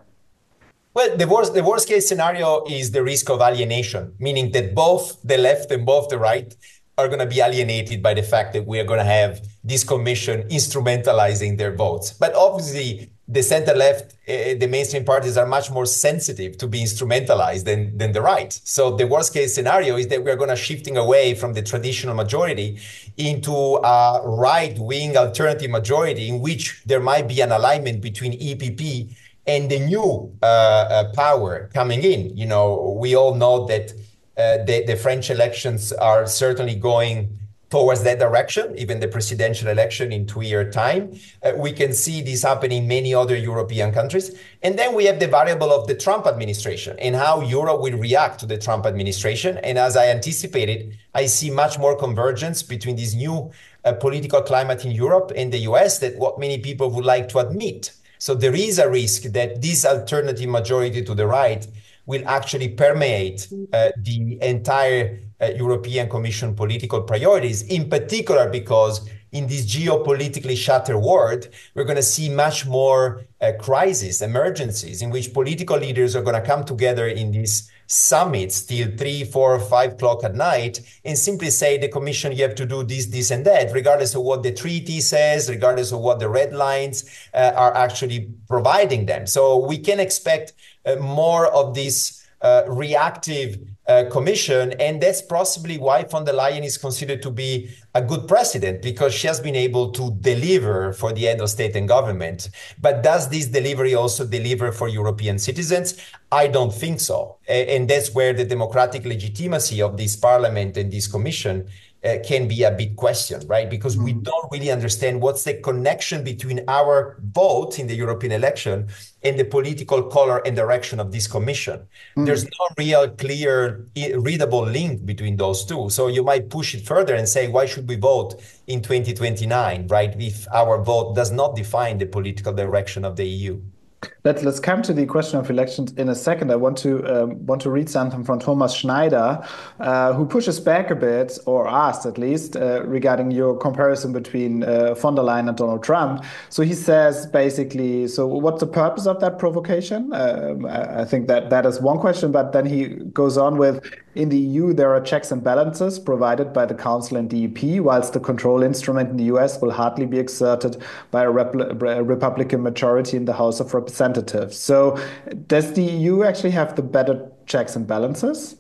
Speaker 2: Well, the worst, the worst case scenario is the risk of alienation, meaning that both the left and both the right are going to be alienated by the fact that we are going to have this commission instrumentalizing their votes. But obviously, the center-left, uh, the mainstream parties are much more sensitive to be instrumentalized than, than the right. So the worst-case scenario is that we're going to shifting away from the traditional majority into a right-wing alternative majority in which there might be an alignment between E P P and the new uh, uh, power coming in. You know, we all know that uh, the, the French elections are certainly going towards that direction, even the presidential election in two-year time. Uh, we can see this happening in many other European countries. And then we have the variable of the Trump administration and how Europe will react to the Trump administration. And as I anticipated, I see much more convergence between this new uh, political climate in Europe and the U S than what many people would like to admit. So there is a risk that this alternative majority to the right will actually permeate uh, the entire uh, European Commission political priorities, in particular because in this geopolitically shattered world, we're going to see much more uh, crises, emergencies, in which political leaders are going to come together in these summits till three, four, five o'clock at night and simply say, the Commission, you have to do this, this, and that, regardless of what the treaty says, regardless of what the red lines uh, are actually providing them. So we can expect uh, more of this uh, reactive uh, commission, and that's possibly why von der Leyen is considered to be a good president, because she has been able to deliver for the head of state and government. But does this delivery also deliver for European citizens? I don't think so. And that's where the democratic legitimacy of this parliament and this commission uh, can be a big question, right? Because we don't really understand what's the connection between our vote in the European election and the political color and direction of this commission. Mm. There's no real clear, readable link between those two. So you might push it further and say, why should we vote in twenty twenty-nine, right? If our vote does not define the political direction of the E U.
Speaker 1: Let's let's come to the question of elections in a second. I want to um, want to read something from Thomas Schneider, uh, who pushes back a bit, or asked at least, uh, regarding your comparison between uh, von der Leyen and Donald Trump. So he says basically, so what's the purpose of that provocation? Um, I, I think that that is one question, but then he goes on with, in the E U, there are checks and balances provided by the Council and the E P, whilst the control instrument in the U S will hardly be exerted by a, rep a Republican majority in the House of Representatives. So does the E U actually have the better checks and balances?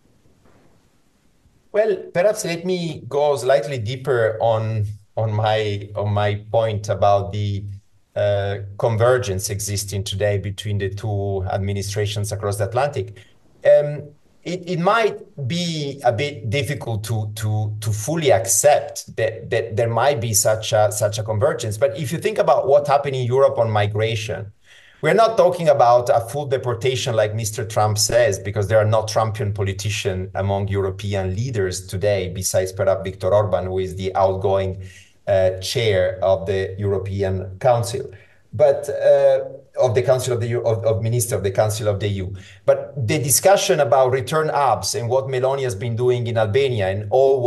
Speaker 2: Well, perhaps let me go slightly deeper on, on, my, on my point about the uh, convergence existing today between the two administrations across the Atlantic. Um, It, it might be a bit difficult to, to, to fully accept that, that there might be such a, such a convergence. But if you think about what happened in Europe on migration, we're not talking about a full deportation like Mister Trump says, because there are no Trumpian politicians among European leaders today, besides perhaps Viktor Orban, who is the outgoing uh, chair of the European Council. But uh, of the Council of the of, of Minister of the Council of the E U. But the discussion about return hubs and what Meloni has been doing in Albania and all what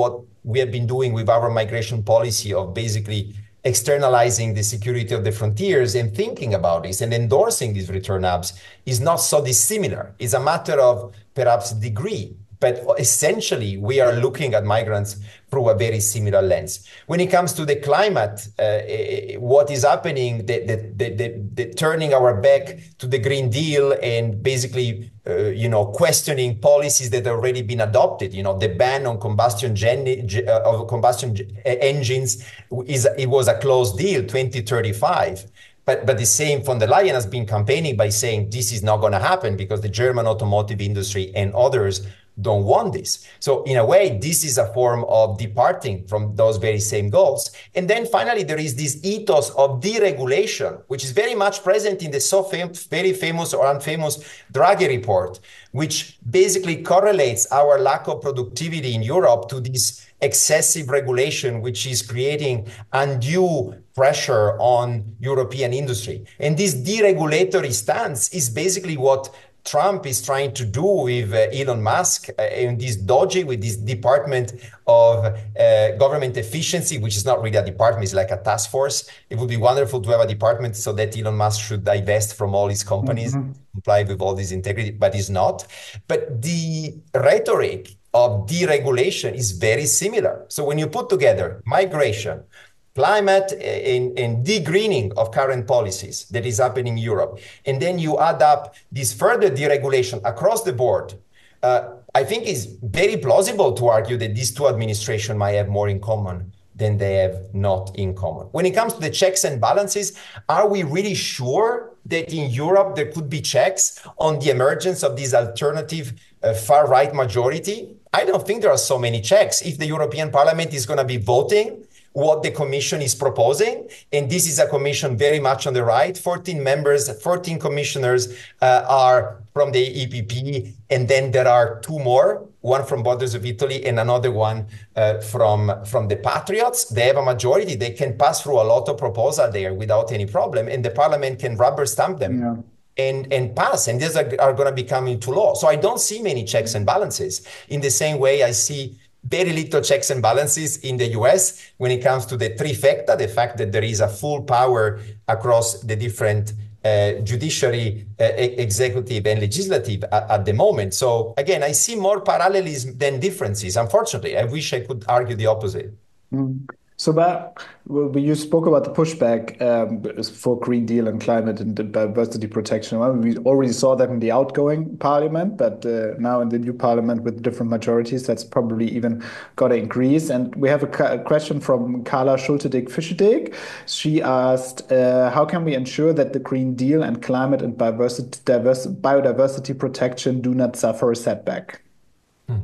Speaker 2: we have been doing with our migration policy of basically externalizing the security of the frontiers and thinking about this and endorsing these return hubs is not so dissimilar. It's a matter of perhaps degree, but essentially we are looking at migrants through a very similar lens. When it comes to the climate, uh, what is happening, the, the, the, the, the turning our back to the Green Deal and basically uh, you know, questioning policies that have already been adopted, you know, the ban on combustion, gen uh, of combustion engines, is it was a closed deal, twenty thirty-five. But, but the same von der Leyen has been campaigning by saying this is not going to happen because the German automotive industry and others don't want this. So in a way, this is a form of departing from those very same goals. And then finally, there is this ethos of deregulation, which is very much present in the so fam very famous or unfamous Draghi report, which basically correlates our lack of productivity in Europe to this excessive regulation, which is creating undue pressure on European industry. And this deregulatory stance is basically what Trump is trying to do with uh, Elon Musk uh, in this DOGE, with this Department of uh, Government Efficiency, which is not really a department, it's like a task force. It would be wonderful to have a department so that Elon Musk should divest from all his companies, mm-hmm. comply with all this integrity, but he's not. But the rhetoric of deregulation is very similar. So when you put together migration, climate and, and de-greening of current policies that is happening in Europe, and then you add up this further deregulation across the board, uh, I think it's very plausible to argue that these two administrations might have more in common than they have not in common. When it comes to the checks and balances, are we really sure that in Europe there could be checks on the emergence of this alternative uh, far-right majority? I don't think there are so many checks. If the European Parliament is going to be voting what the Commission is proposing, and this is a Commission very much on the right, fourteen members, fourteen commissioners uh, are from the E P P, and then there are two more, one from Borders of Italy and another one uh, from, from the Patriots. They have a majority. They can pass through a lot of proposals there without any problem, and the Parliament can rubber stamp them. Yeah. And, and pass, and these are, are going to become into law. So I don't see many checks and balances. In the same way, I see very little checks and balances in the U S when it comes to the trifecta, the fact that there is a full power across the different uh, judiciary, uh, executive, and legislative at, at the moment. So again, I see more parallelism than differences. Unfortunately, I wish I could argue the opposite.
Speaker 1: Mm. So, but well, you spoke about the pushback um, for Green Deal and climate and diversity protection. Well, we already saw that in the outgoing parliament, but uh, now in the new parliament with different majorities, that's probably even got to increase. And we have a, a question from Carla Schulte-Dick-Fischedek. She asked, uh, how can we ensure that the Green Deal and climate and diversity, diverse, biodiversity protection do not suffer a setback?
Speaker 2: Hmm.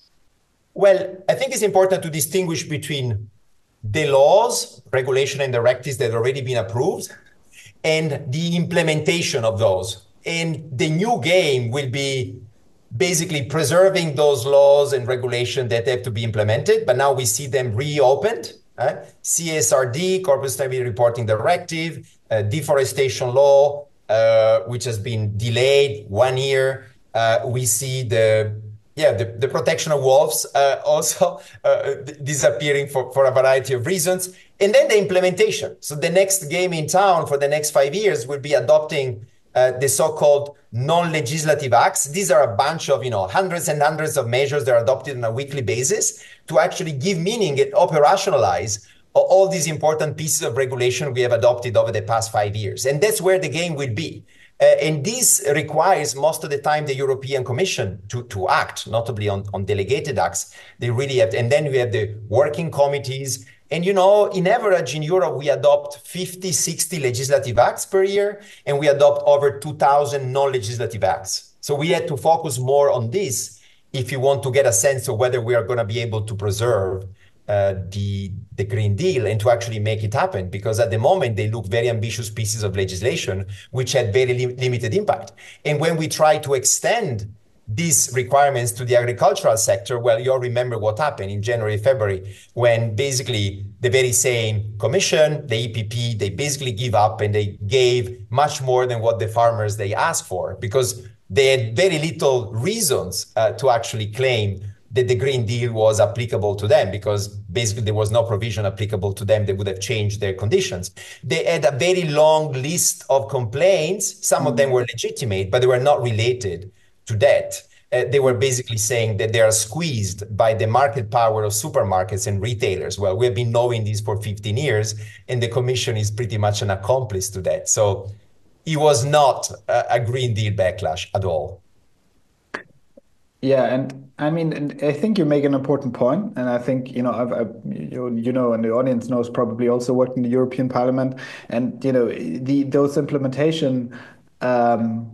Speaker 2: Well, I think it's important to distinguish between the laws, regulation, and directives that have already been approved, and the implementation of those. And the new game will be basically preserving those laws and regulation that have to be implemented, but now we see them reopened. Uh, C S R D, Corporate Sustainability Reporting Directive, uh, deforestation law, uh, which has been delayed one year. Uh, we see the Yeah, the, the protection of wolves uh, also uh, disappearing for, for a variety of reasons. And then the implementation. So the next game in town for the next five years will be adopting uh, the so-called non-legislative acts. These are a bunch of, you know, hundreds and hundreds of measures that are adopted on a weekly basis to actually give meaning and operationalize all these important pieces of regulation we have adopted over the past five years. And that's where the game will be. Uh, and this requires most of the time the European Commission to, to act, notably on, on delegated acts. They really have, to, and then we have the working committees. And, you know, in average in Europe, we adopt fifty, sixty legislative acts per year, and we adopt over two thousand non-legislative acts. So we had to focus more on this if you want to get a sense of whether we are going to be able to preserve Uh, the, the Green Deal and to actually make it happen. Because at the moment, they look very ambitious pieces of legislation, which had very li limited impact. And when we try to extend these requirements to the agricultural sector, well, you all remember what happened in January, February, when basically the very same commission, the E P P, they basically give up and they gave much more than what the farmers they asked for, because they had very little reasons uh, to actually claim that the Green Deal was applicable to them, because basically there was no provision applicable to them that would have changed their conditions. They had a very long list of complaints. Some of them were legitimate, but they were not related to that. Uh, they were basically saying that they are squeezed by the market power of supermarkets and retailers. Well, we've been knowing this for fifteen years, and the Commission is pretty much an accomplice to that. So it was not a, a Green Deal backlash at all.
Speaker 1: Yeah, and I mean, and I think you make an important point, and I think you know, I've, I've you, you know, and the audience knows probably also worked in the European Parliament, and you know, the those implementation. Um,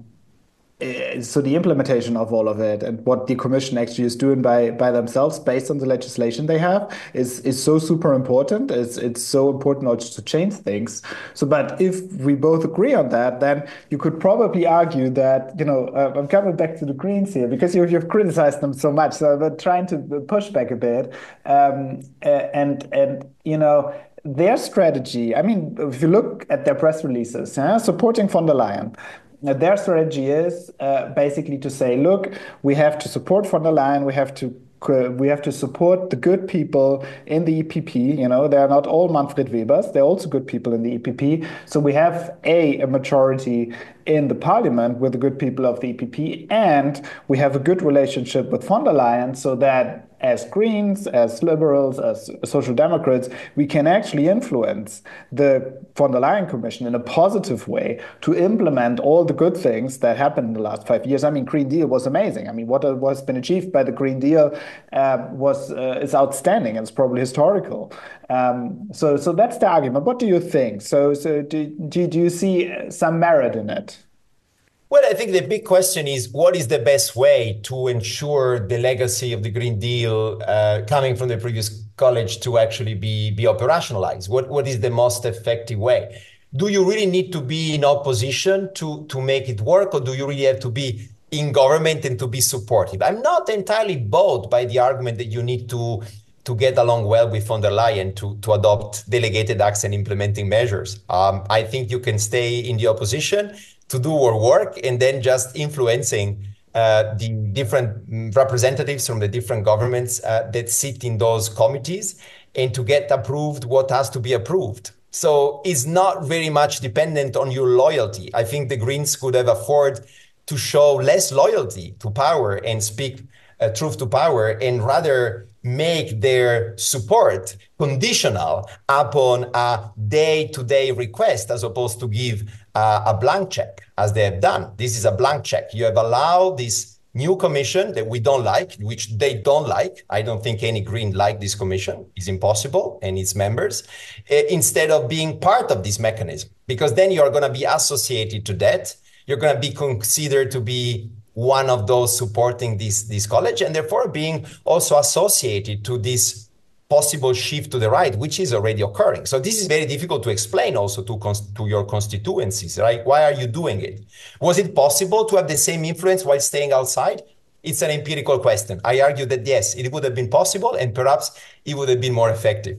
Speaker 1: eh, so the implementation of all of it and what the commission actually is doing by by themselves based on the legislation they have is is so super important. It's it's so important also to change things. So, but if we both agree on that, then you could probably argue that, you know, uh, I'm coming back to the Greens here because you, you've criticized them so much. So I'm trying to push back a bit. Um, uh, and and you know, their strategy, I mean, if you look at their press releases, yeah, supporting von der Leyen, now, their strategy is uh, basically to say, look, we have to support von der Leyen, we have to uh, we have to support the good people in the E P P. You know, they are not all Manfred Webers; they're also good people in the E P P. So we have a a majority in the parliament with the good people of the E P P, and we have a good relationship with von der Leyen, so that as Greens, as liberals, as social democrats, we can actually influence the von der Leyen Commission in a positive way to implement all the good things that happened in the last five years. I mean, Green Deal was amazing. I mean, what has been achieved by the Green Deal uh, was uh, is outstanding. It's probably historical. Um, so, so that's the argument. What do you think? So, so do, do, do you see some merit in it?
Speaker 2: Well, I think the big question is, what is the best way to ensure the legacy of the Green Deal uh, coming from the previous college to actually be, be operationalized? What, what is the most effective way? Do you really need to be in opposition to, to make it work, or do you really have to be in government and to be supportive? I'm not entirely bought by the argument that you need to, to get along well with von der Leyen to, to adopt delegated acts and implementing measures. Um, I think you can stay in the opposition to do our work and then just influencing uh, the different representatives from the different governments uh, that sit in those committees and to get approved what has to be approved. So it's not very much dependent on your loyalty. I think the Greens could have afforded to show less loyalty to power and speak uh, truth to power, and rather make their support conditional upon a day-to-day request, as opposed to give uh, a blank check, as they have done. This is a blank check. You have allowed this new commission that we don't like, which they don't like. I don't think any Green like this commission. It's impossible, and its members, uh, instead of being part of this mechanism, because then you're going to be associated to that. You're going to be considered to be one of those supporting this, this college, and therefore being also associated to this possible shift to the right, which is already occurring. So this is very difficult to explain also to, to your constituencies, right? Why are you doing it? Was it possible to have the same influence while staying outside? It's an empirical question. I argue that yes, it would have been possible, and perhaps it would have been more effective.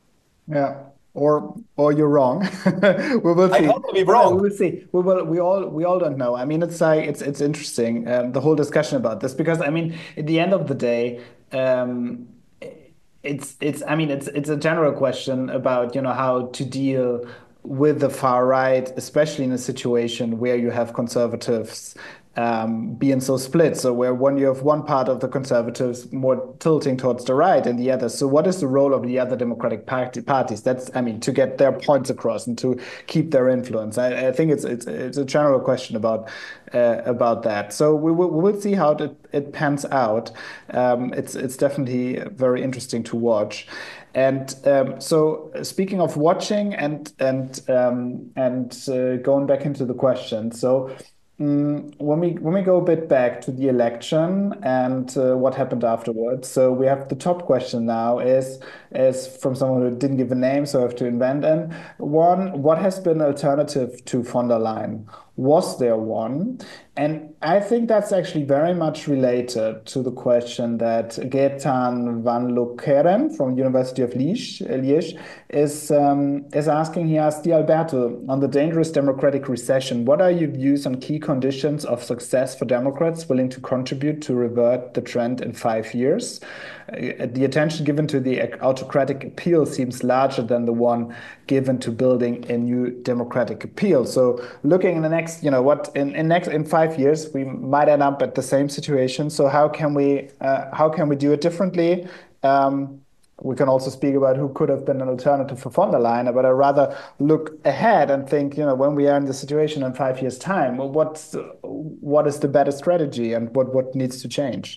Speaker 1: Yeah. Or or you're wrong. We will see.
Speaker 2: I hope to be wrong.
Speaker 1: We will see. We will. We all we all don't know. I mean, it's like it's it's interesting, um, the whole discussion about this, because I mean, at the end of the day, um, it's it's. I mean, it's it's a general question about, you know, how to deal with the far right, especially in a situation where you have conservatives um, being so split. So where one you have one part of the conservatives more tilting towards the right and the other. So what is the role of the other democratic party, parties? That's, I mean, to get their points across and to keep their influence. I, I think it's it's it's a general question about uh, about that. So we will we will see how it, it pans out. Um, it's it's definitely very interesting to watch. And um, so, speaking of watching and and um, and uh, going back into the question, so. Mm, when we when we go a bit back to the election and uh, what happened afterwards, so we have the top question now is is from someone who didn't give a name, so I have to invent an one. What has been alternative to von der Leyen? Was there one? And I think that's actually very much related to the question that Gaetan van Lokeren from University of Liège, Liège is, um, is asking. He asked, Dear Alberto, on the dangerous democratic recession, what are your views on key conditions of success for Democrats willing to contribute to revert the trend in five years? Uh, the attention given to the autocratic appeal seems larger than the one given to building a new democratic appeal. So looking in the next, you know, what in, in next in five years we might end up at the same situation. So how can we uh, how can we do it differently? Um, we can also speak about who could have been an alternative for von der Leyen, but I rather look ahead and think, you know, when we are in the situation in five years' time, what's what is the better strategy and what what needs to change?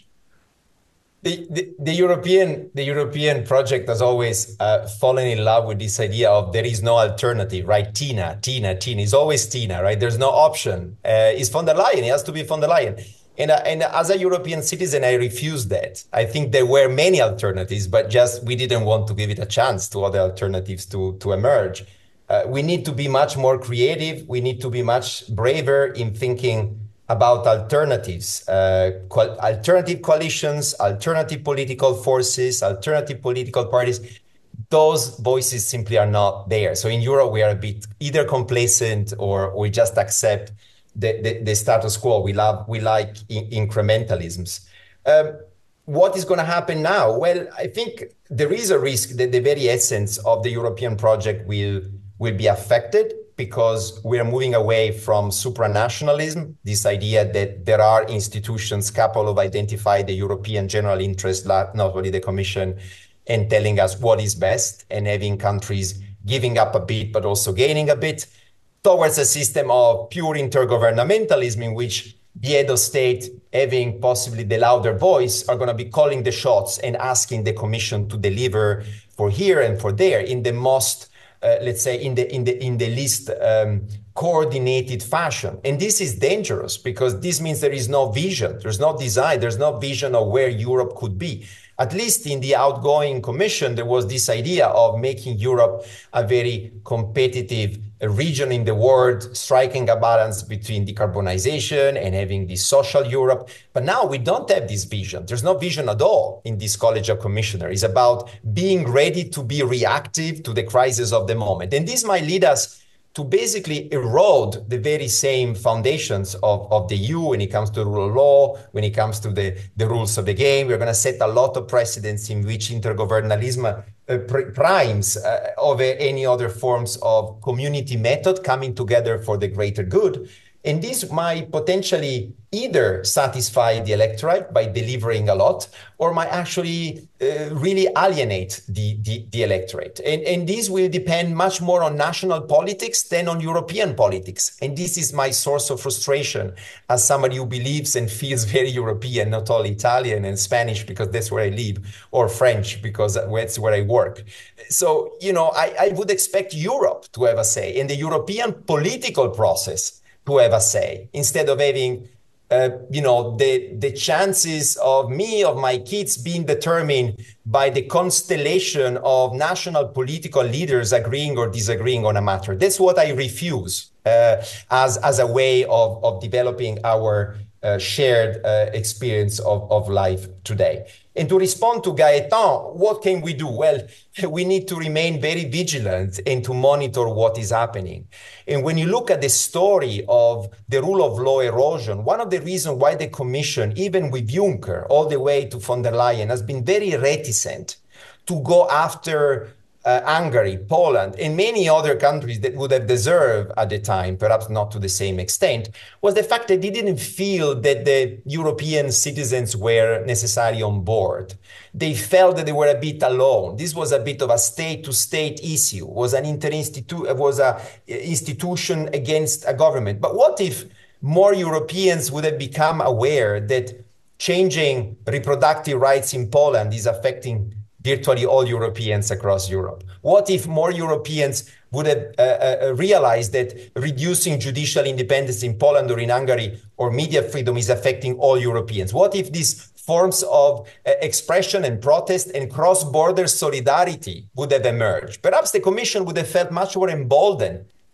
Speaker 2: The, the, the European the European project has always uh, fallen in love with this idea of there is no alternative, right? Tina, Tina, Tina. It's always Tina, right? There's no option. Uh, it's von der Leyen. It has to be von der Leyen. And, uh, and as a European citizen, I refuse that. I think there were many alternatives, but just we didn't want to give it a chance to other alternatives to, to emerge. Uh, we need to be much more creative. We need to be much braver in thinking about alternatives, uh, co alternative coalitions, alternative political forces, alternative political parties. Those voices simply are not there. So in Europe, we are a bit either complacent or we just accept the, the, the status quo. We love, we like in incrementalisms. Um, what is going to happen now? Well, I think there is a risk that the very essence of the European project will, will be affected, because we are moving away from supranationalism, this idea that there are institutions capable of identifying the European general interest, not only the Commission, and telling us what is best, and having countries giving up a bit, but also gaining a bit, towards a system of pure intergovernmentalism in which the head of state, having possibly the louder voice, are going to be calling the shots and asking the Commission to deliver for here and for there in the most Uh, let's say in the in the in the least um, coordinated fashion. And this is dangerous because this means there is no vision, there's no design, there's no vision of where Europe could be. At least in the outgoing Commission, there was this idea of making Europe a very competitive region in the world, striking a balance between decarbonization and having this social Europe. But now we don't have this vision. There's no vision at all in this College of Commissioners. It's about being ready to be reactive to the crisis of the moment. And this might lead us to basically erode the very same foundations of, of the E U when it comes to the rule of law, when it comes to the, the rules of the game. We're going to set a lot of precedents in which intergovernmentalism uh, pr primes uh, over any other forms of community method coming together for the greater good. And this might potentially either satisfy the electorate by delivering a lot, or might actually uh, really alienate the, the, the electorate. And, and this will depend much more on national politics than on European politics. And this is my source of frustration as somebody who believes and feels very European, not only Italian and Spanish because that's where I live, or French because that's where I work. So, you know, I, I would expect Europe to have a say in the European political process, to have a say, instead of having, uh, you know, the, the chances of me, of my kids being determined by the constellation of national political leaders agreeing or disagreeing on a matter. That's what I refuse uh, as, as a way of, of developing our uh, shared uh, experience of, of life today. And to respond to Gaetan, what can we do? Well, we need to remain very vigilant and to monitor what is happening. And when you look at the story of the rule of law erosion, one of the reasons why the Commission, even with Juncker, all the way to von der Leyen, has been very reticent to go after Uh, Hungary, Poland, and many other countries that would have deserved at the time, perhaps not to the same extent, was the fact that they didn't feel that the European citizens were necessarily on board. They felt that they were a bit alone. This was a bit of a state-to-state issue, was an interinstitu- was a institution against a government. But what if more Europeans would have become aware that changing reproductive rights in Poland is affecting virtually all Europeans across Europe? What if more Europeans would have uh, uh, realized that reducing judicial independence in Poland or in Hungary or media freedom is affecting all Europeans? What if these forms of uh, expression and protest and cross-border solidarity would have emerged? Perhaps the Commission would have felt much more emboldened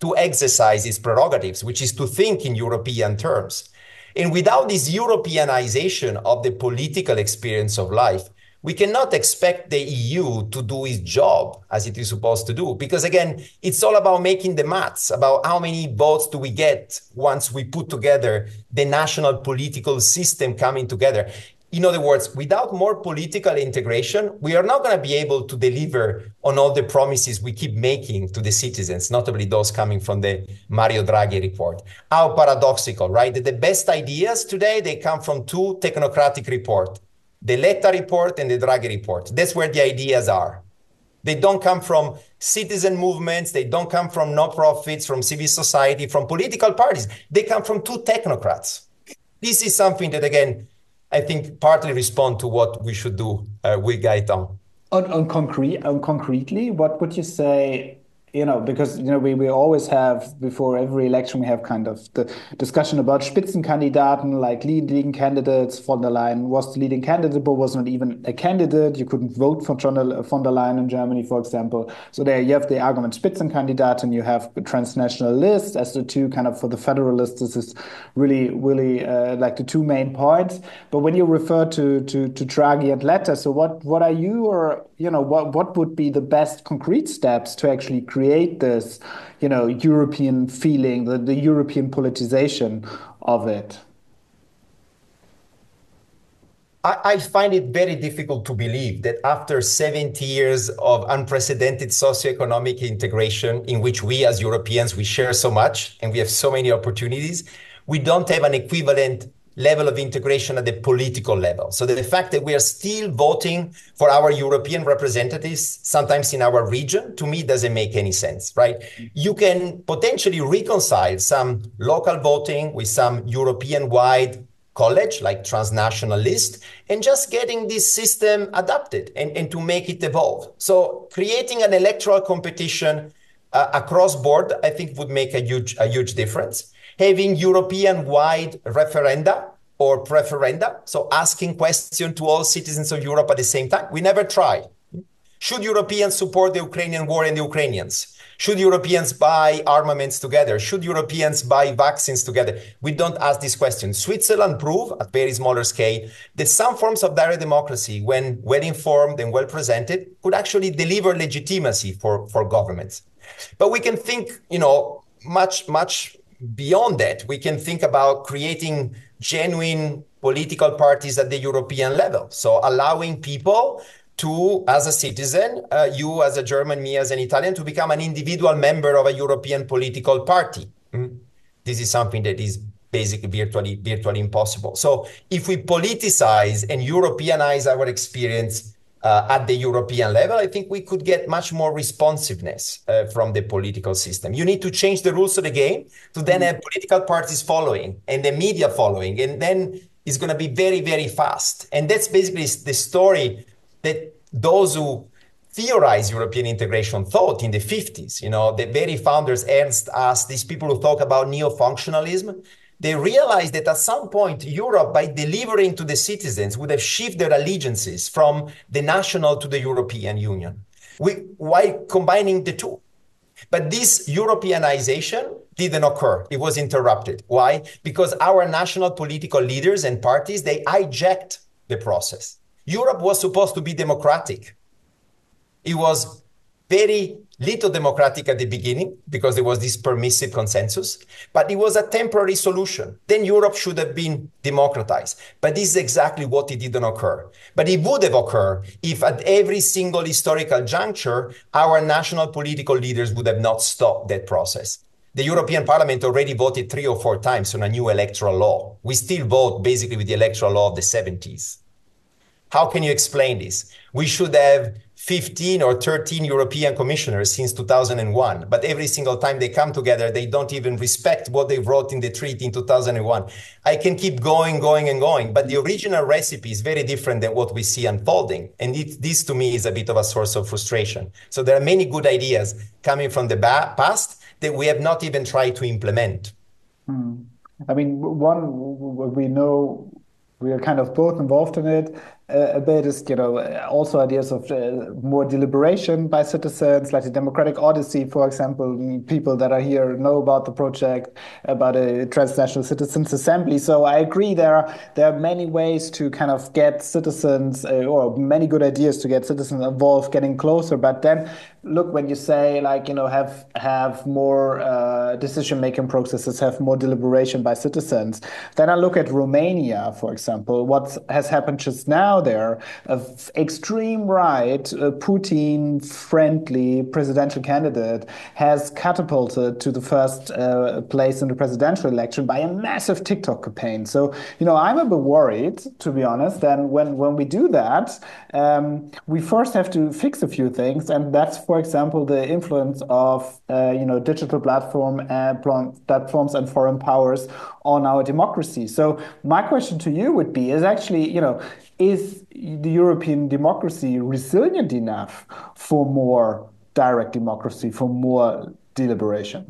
Speaker 2: to exercise its prerogatives, which is to think in European terms. And without this Europeanization of the political experience of life, we cannot expect the E U to do its job as it is supposed to do. Because again, it's all about making the maths, about how many votes do we get once we put together the national political system coming together. In other words, without more political integration, we are not going to be able to deliver on all the promises we keep making to the citizens, notably those coming from the Mario Draghi report. How paradoxical, right? That the best ideas today, they come from two technocratic reports, the Letta report and the Draghi report. That's where the ideas are. They don't come from citizen movements. They don't come from non-profits, from civil society, from political parties. They come from two technocrats. This is something that, again, I think partly respond to what we should do uh, with Gaetan.
Speaker 1: On, on concrete, on concretely, what would you say? You know, because you know we, we always have before every election we have kind of the discussion about Spitzenkandidaten, like leading candidates. Von der Leyen was the leading candidate, but was not even a candidate. You couldn't vote for von der Leyen in Germany, for example. So there you have the argument Spitzenkandidaten, you have a transnational list as the two kind of for the federalists. This is really, really uh, like the two main points. But when you refer to to to Draghi and Letta, so what what are you or you know what what would be the best concrete steps to actually create create this, you know, European feeling, the, the European politicization of it?
Speaker 2: I, I find it very difficult to believe that after seventy years of unprecedented socioeconomic integration, in which we as Europeans, we share so much and we have so many opportunities, we don't have an equivalent level of integration at the political level. So the fact that we are still voting for our European representatives, sometimes in our region, to me doesn't make any sense, right? You can potentially reconcile some local voting with some European-wide college, like transnational list, and just getting this system adapted and, and to make it evolve. So creating an electoral competition uh, across board, I think would make a huge, a huge difference. Having European-wide referenda or preferenda, so asking questions to all citizens of Europe at the same time. We never try. Should Europeans support the Ukrainian war and the Ukrainians? Should Europeans buy armaments together? Should Europeans buy vaccines together? We don't ask these questions. Switzerland proved, at very smaller scale, that some forms of direct democracy, when well-informed and well-presented, could actually deliver legitimacy for, for governments. But we can think, you know, much, much beyond that. We can think about creating genuine political parties at the European level. So allowing people to, as a citizen, uh, you as a German, me as an Italian, to become an individual member of a European political party. Mm. This is something that is basically virtually, virtually impossible. So if we politicize and Europeanize our experience Uh, at the European level, I think we could get much more responsiveness uh, from the political system. You need to change the rules of the game to then have political parties following and the media following, and then it's going to be very, very fast. And that's basically the story that those who theorize European integration thought in the fifties. You know, the very founders, Ernst asked these people who talk about neo-functionalism. They realized that at some point, Europe, by delivering to the citizens, would have shifted their allegiances from the national to the European Union, we, while combining the two. But this Europeanization didn't occur. It was interrupted. Why? Because our national political leaders and parties, they hijacked the process. Europe was supposed to be democratic. It was very little democratic at the beginning because there was this permissive consensus, but it was a temporary solution. Then Europe should have been democratized. But this is exactly what it didn't occur. But it would have occurred if at every single historical juncture, our national political leaders would have not stopped that process. The European Parliament already voted three or four times on a new electoral law. We still vote basically with the electoral law of the seventies. How can you explain this? We should have fifteen or thirteen European commissioners since two thousand one, but every single time they come together, they don't even respect what they wrote in the treaty in two thousand one. I can keep going, going, and going, but the original recipe is very different than what we see unfolding. And it, this, to me, is a bit of a source of frustration. So there are many good ideas coming from the past that we have not even tried to implement.
Speaker 1: Hmm. I mean, one, we know we are kind of both involved in it. a, a bit is, you know, also ideas of uh, more deliberation by citizens, like the Democratic Odyssey, for example. People that are here know about the project, about a transnational citizens assembly. So I agree there are there are many ways to kind of get citizens, uh, or many good ideas to get citizens involved, getting closer. But then look, when you say like, you know, have have more uh, decision making processes, have more deliberation by citizens, then I look at Romania, for example. What has happened just now there, of extreme right, uh, Putin friendly presidential candidate has catapulted to the first uh, place in the presidential election by a massive TikTok campaign. So, you know, I'm a bit worried, to be honest. And when, when we do that, um, we first have to fix a few things. And that's, for example, the influence of, uh, you know, digital platform uh, platforms and foreign powers on our democracy. So my question to you would be, is actually, you know, is the European democracy resilient enough for more direct democracy, for more deliberation?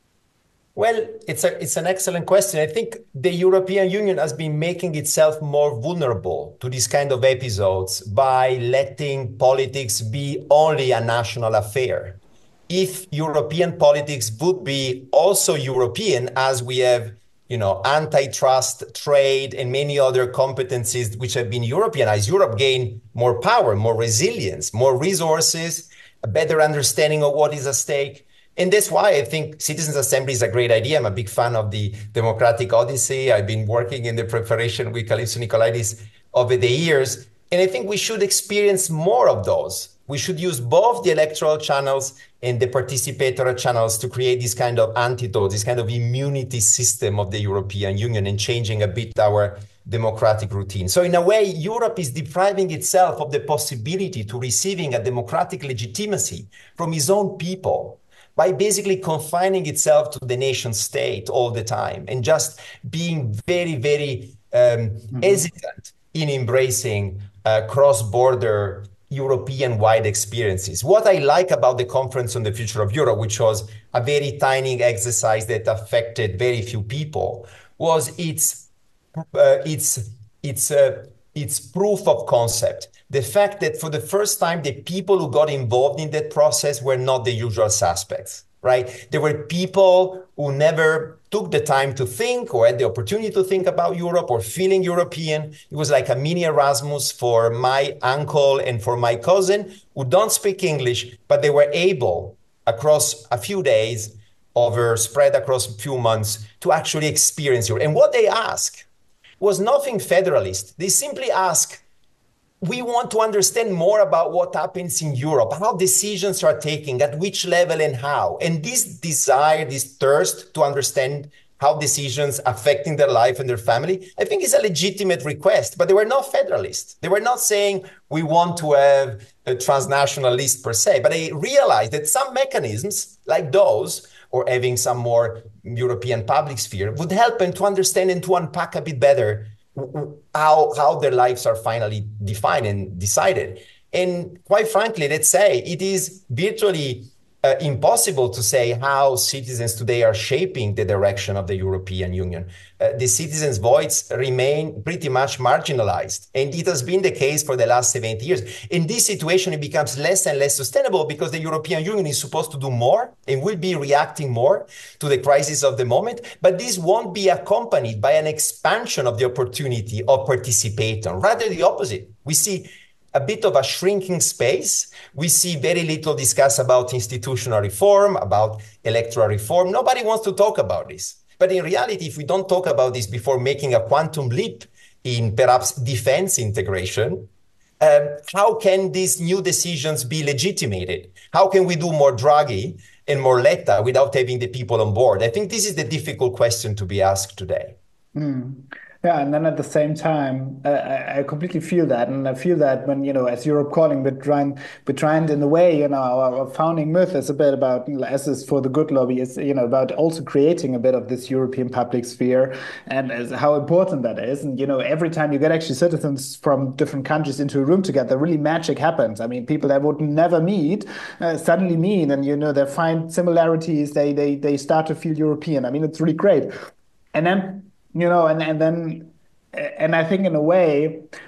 Speaker 2: Well, it's a it's an excellent question. I think the European Union has been making itself more vulnerable to these kind of episodes by letting politics be only a national affair. If European politics would be also European, as we have, you know, antitrust, trade, and many other competencies which have been Europeanized, Europe gained more power, more resilience, more resources, a better understanding of what is at stake. And that's why I think Citizens Assembly is a great idea. I'm a big fan of the Democratic Odyssey. I've been working in the preparation with Calypso Nicolaides over the years. And I think we should experience more of those. We should use both the electoral channels and the participatory channels to create this kind of antidote, this kind of immunity system of the European Union, and changing a bit our democratic routine. So in a way, Europe is depriving itself of the possibility to receiving a democratic legitimacy from its own people, by basically confining itself to the nation state all the time and just being very, very um, mm-hmm. hesitant in embracing uh, cross-border European-wide experiences. What I like about the Conference on the Future of Europe, which was a very tiny exercise that affected very few people, was its uh, its its uh, its proof of concept. The fact that for the first time, the people who got involved in that process were not the usual suspects, right? There were people who never took the time to think or had the opportunity to think about Europe or feeling European. It was like a mini Erasmus for my uncle and for my cousin who don't speak English, but they were able across a few days, over spread across a few months, to actually experience Europe. And what they asked was nothing federalist. They simply asked, we want to understand more about what happens in Europe, how decisions are taken, at which level and how. And this desire, this thirst to understand how decisions affecting their life and their family, I think is a legitimate request, but they were not federalists. They were not saying we want to have a transnational list per se, but they realized that some mechanisms like those, or having some more European public sphere, would help them to understand and to unpack a bit better how, how their lives are finally defined and decided. And quite frankly, let's say it is virtually uh, impossible to say how citizens today are shaping the direction of the European Union. Uh, the citizens' voice remain pretty much marginalized. And it has been the case for the last seventy years. In this situation, it becomes less and less sustainable because the European Union is supposed to do more and will be reacting more to the crisis of the moment. But this won't be accompanied by an expansion of the opportunity of participation. Rather the opposite. We see a bit of a shrinking space. We see very little discussed about institutional reform, about electoral reform. Nobody wants to talk about this. But in reality, if we don't talk about this before making a quantum leap in perhaps defense integration, um, how can these new decisions be legitimated? How can we do more Draghi and more Letta without having the people on board? I think this is the difficult question to be asked today.
Speaker 1: Mm. Yeah, and then at the same time, uh, I, I completely feel that, and I feel that when, you know, as Europe calling, we're trying, we're trying in a way, you know, our, our founding myth is a bit about, as is for the good lobby, is, you know, about also creating a bit of this European public sphere, and as how important that is. And, you know, every time you get actually citizens from different countries into a room together, really magic happens. I mean, people that would never meet uh, suddenly meet, and, you know, they find similarities, they, they, they start to feel European. I mean, it's really great. And then, you know, and, and then, and I think in a way,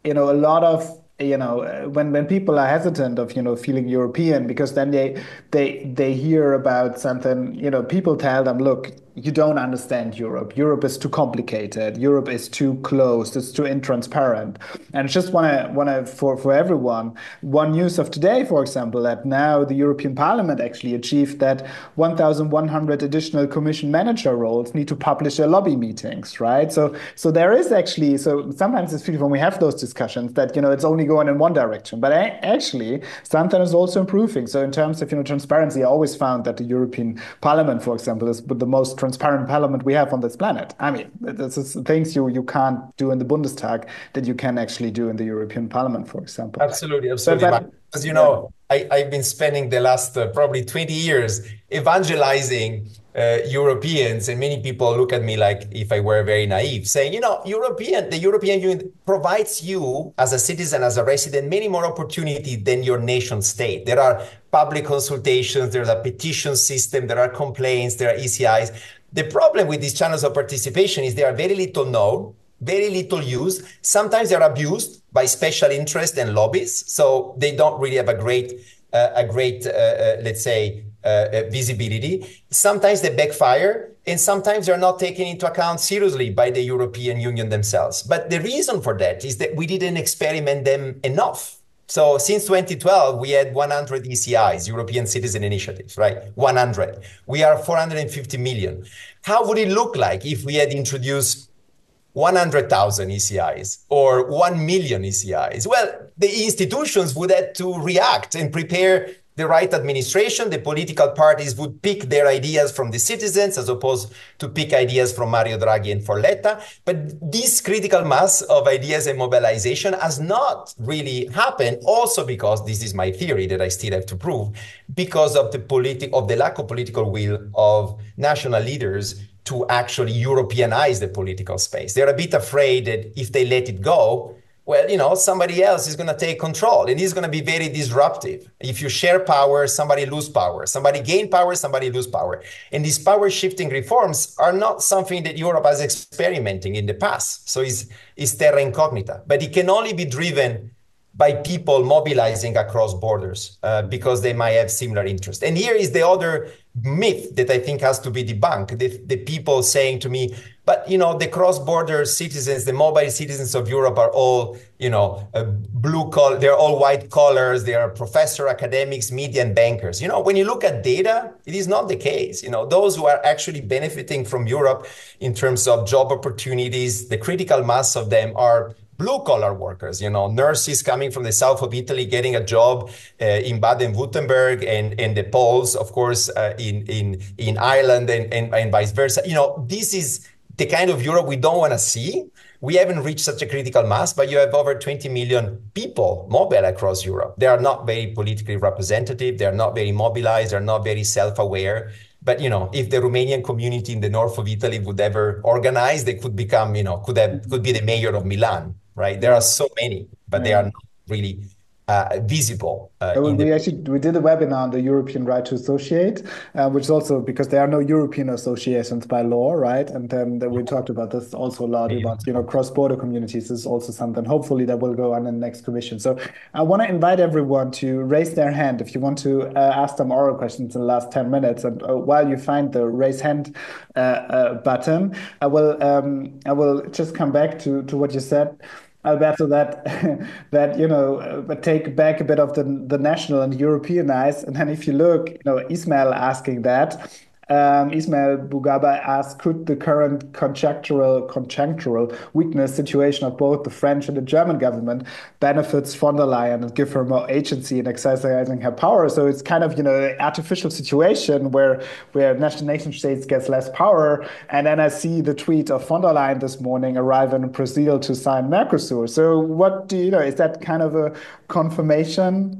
Speaker 1: you know, a lot of you know uh, when when people are hesitant of you know feeling European because then they they they hear about something, you know people tell them, look, you don't understand Europe. Europe is too complicated. Europe is too closed. It's too intransparent. And just want to want to for for everyone, one news of today, for example, that now the European Parliament actually achieved that one thousand one hundred additional Commission manager roles need to publish their lobby meetings, right? So so there is actually so sometimes it's feels when we have those discussions that you know it's only going in one direction, but actually something is also improving. So in terms of you know transparency, I always found that the European Parliament, for example, is the most transparent parliament we have on this planet. I mean, this is things you you can't do in the Bundestag that you can actually do in the European Parliament, for example.
Speaker 2: Absolutely, absolutely. But, As you know, yeah. I, I've been spending the last uh, probably twenty years evangelizing uh, Europeans, and many people look at me like if I were very naive, saying, you know, European, the European Union provides you as a citizen, as a resident, many more opportunity than your nation state. There are public consultations, there's a petition system, there are complaints, there are E C Is. The problem with these channels of participation is they are very little known, very little used. Sometimes they're abused by special interests and lobbies, so they don't really have a great, uh, a great, uh, uh, let's say, uh, visibility. Sometimes they backfire, and sometimes they're not taken into account seriously by the European Union themselves. But the reason for that is that we didn't experiment them enough. So since twenty twelve, we had one hundred E C Is, European Citizen Initiatives, right? one hundred. We are four hundred fifty million. How would it look like if we had introduced one hundred thousand E C Is or one million E C Is? Well, the institutions would have to react and prepare the right administration. The political parties would pick their ideas from the citizens as opposed to pick ideas from Mario Draghi and Folletta. But this critical mass of ideas and mobilization has not really happened, also because, this is my theory that I still have to prove, because of the politi- of the lack of political will of national leaders to actually Europeanize the political space. They're a bit afraid that if they let it go, well, you know, somebody else is going to take control, and it's going to be very disruptive. If you share power, somebody lose power. Somebody gain power, somebody lose power. And these power shifting reforms are not something that Europe has experimenting in the past. So it's, it's terra incognita, but it can only be driven by people mobilizing across borders uh, because they might have similar interests. And here is the other myth that I think has to be debunked. The, the people saying to me, but, you know, the cross-border citizens, the mobile citizens of Europe are all, you know, uh, blue collar, they're all white collars, they are professor, academics, media, and bankers. You know, when you look at data, it is not the case. You know, those who are actually benefiting from Europe in terms of job opportunities, the critical mass of them are blue-collar workers, you know, nurses coming from the south of Italy, getting a job uh, in Baden-Württemberg, and, and the Poles, of course, uh, in, in, in Ireland, and, and, and vice versa. You know, this is the kind of Europe we don't want to see. We haven't reached such a critical mass, but you have over twenty million people mobile across Europe. They are not very politically representative. They're not very mobilized. They're not very self-aware. But, you know, if the Romanian community in the north of Italy would ever organize, they could become, you know, could have, could be the mayor of Milan. Right? There are so many, but yeah. They are not really uh, visible. Uh,
Speaker 1: we
Speaker 2: the...
Speaker 1: actually we did a webinar on the European right to associate, uh, which is also because there are no European associations by law, right? And then we talked about this also a lot about you know cross-border communities is also something. Hopefully that will go on in the next commission. So I want to invite everyone to raise their hand if you want to uh, ask them oral questions in the last ten minutes. And uh, while you find the raise hand uh, uh, button, I will um, I will just come back to to what you said, Alberto, that that you know, uh, take back a bit of the the national and Europeanized, and then if you look, you know, Ismail asking that. Um, Ismail Bougaba asked, could the current conjunctural, conjunctural weakness situation of both the French and the German government benefits von der Leyen and give her more agency in exercising her power? So it's kind of, you know, an artificial situation where, where national nation states gets less power. And then I see the tweet of von der Leyen this morning arriving in Brazil to sign Mercosur. So what do you know, is that kind of a confirmation?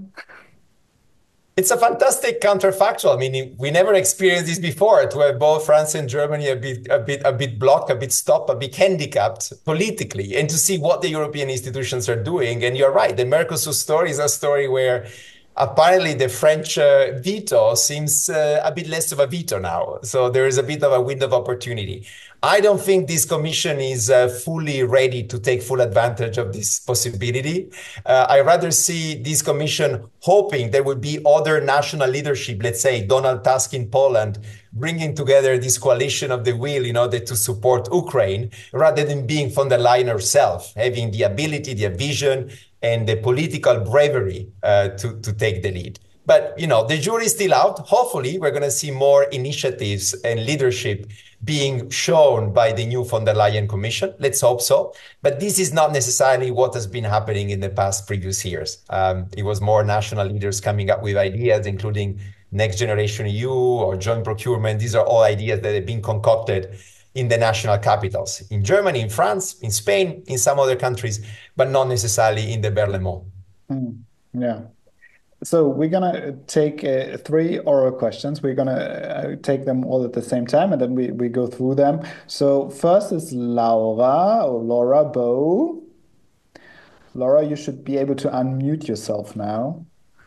Speaker 2: It's a fantastic counterfactual. I mean, we never experienced this before, to have both France and Germany a bit, a bit, a bit blocked, a bit stopped, a bit handicapped politically, and to see what the European institutions are doing. And you're right, the Mercosur story is a story where apparently the French uh, veto seems uh, a bit less of a veto now. So there is a bit of a window of opportunity. I don't think this commission is uh, fully ready to take full advantage of this possibility. Uh, I rather see this commission hoping there will be other national leadership, let's say Donald Tusk in Poland, bringing together this coalition of the will in order to support Ukraine, rather than being von der Leyen herself, having the ability, the vision, and the political bravery uh, to, to take the lead. But, you know, the jury is still out. Hopefully, we're going to see more initiatives and leadership being shown by the new von der Leyen Commission. Let's hope so. But this is not necessarily what has been happening in the past previous years. Um, it was more national leaders coming up with ideas, including Next Generation E U or joint procurement. These are all ideas that have been concocted in the national capitals, in Germany, in France, in Spain, in some other countries, but not necessarily in the Berlaymont.
Speaker 1: Mm, yeah. So we're gonna take uh, three oral questions. We're gonna uh, take them all at the same time, and then we, we go through them. So first is Laura or Laura Bow. Laura, you should be able to unmute yourself now.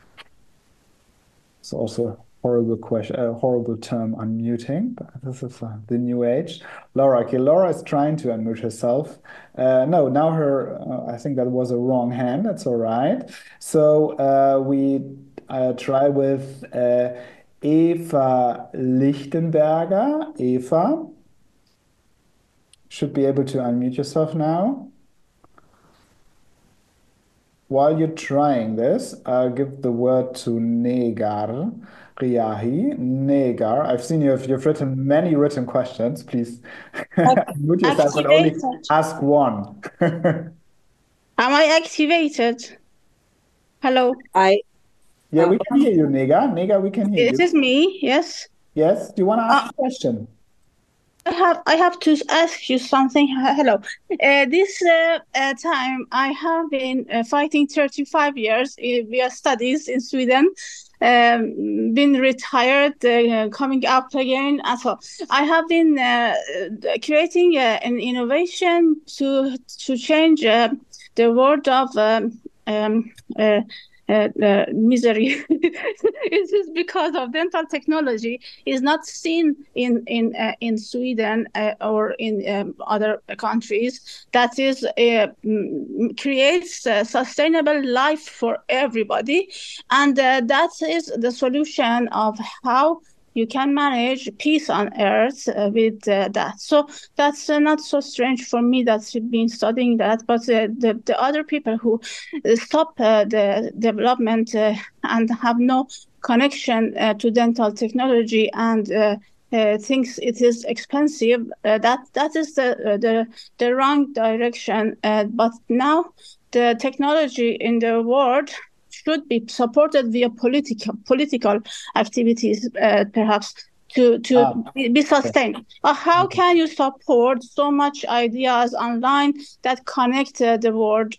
Speaker 1: It's also a horrible question, a horrible term, unmuting, but this is uh, the new age. Laura, okay, Laura is trying to unmute herself. Uh, no, now her, uh, I think that was a wrong hand. That's all right. So uh, we uh, try with uh, Eva Lichtenberger. Eva, should be able to unmute yourself now. While you're trying this, I'll give the word to Negar Riahi. Negar, I've seen you, you've written many written questions. Please unmute yourself and only ask one.
Speaker 3: Am I activated? Hello.
Speaker 4: I.
Speaker 1: Yeah, we can hear you, Negar. Negar, we can hear you.
Speaker 3: It is me, yes.
Speaker 1: Yes, do you want to ask uh, a question?
Speaker 3: I have I have to ask you something. Hello. Uh, this uh, uh, time I have been uh, fighting thirty-five years via studies in Sweden, um, been retired, uh, coming up again. So I have been uh, creating uh, an innovation to to change uh, the world of um, um, uh, Uh, uh, misery. It is because of dental technology is not seen in in uh, in Sweden uh, or in um, other countries. That is uh, creates a sustainable life for everybody, and uh, that is the solution of how you can manage peace on earth uh, with uh, that. So that's uh, not so strange for me that's been studying that, but uh, the, the other people who uh, stop uh, the development uh, and have no connection uh, to dental technology and uh, uh, thinks it is expensive, uh, that that is the, uh, the, the wrong direction. Uh, but now the technology in the world should be supported via political political activities, uh, perhaps to to ah, be, be sustained. Okay. Uh, how okay. can you support so much ideas online that connect uh, the world?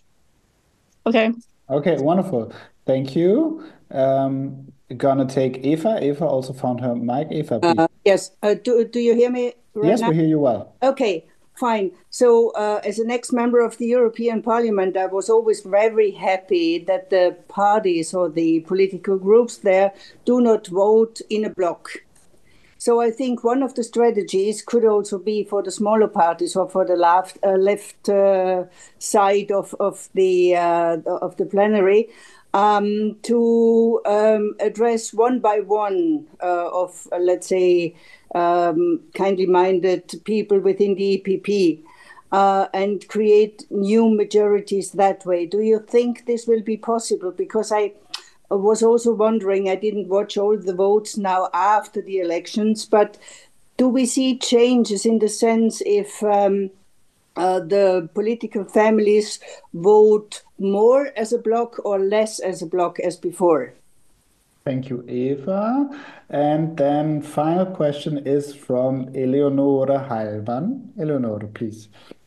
Speaker 3: Okay.
Speaker 1: Okay, wonderful. Thank you. Um, gonna take Eva. Eva also found her mic. Eva, please.
Speaker 4: Uh, yes. Uh, do do you hear me? Right
Speaker 1: yes,
Speaker 4: now?
Speaker 1: We hear you well.
Speaker 4: Okay. Fine. So uh, as an ex-member of the European Parliament, I was always very happy that the parties or the political groups there do not vote in a bloc. So I think one of the strategies could also be for the smaller parties or for the left, uh, left uh, side of, of, the, uh, of the plenary um, to um, address one by one uh, of, uh, let's say, Um, kindly-minded people within the E P P uh, and create new majorities that way. Do you think this will be possible? Because I was also wondering, I didn't watch all the votes now after the elections, but do we see changes in the sense if um, uh, the political families vote more as a bloc or less as a bloc as before?
Speaker 1: Thank you, Eva. And then final question is from Eleonora Halban. Eleonora, please.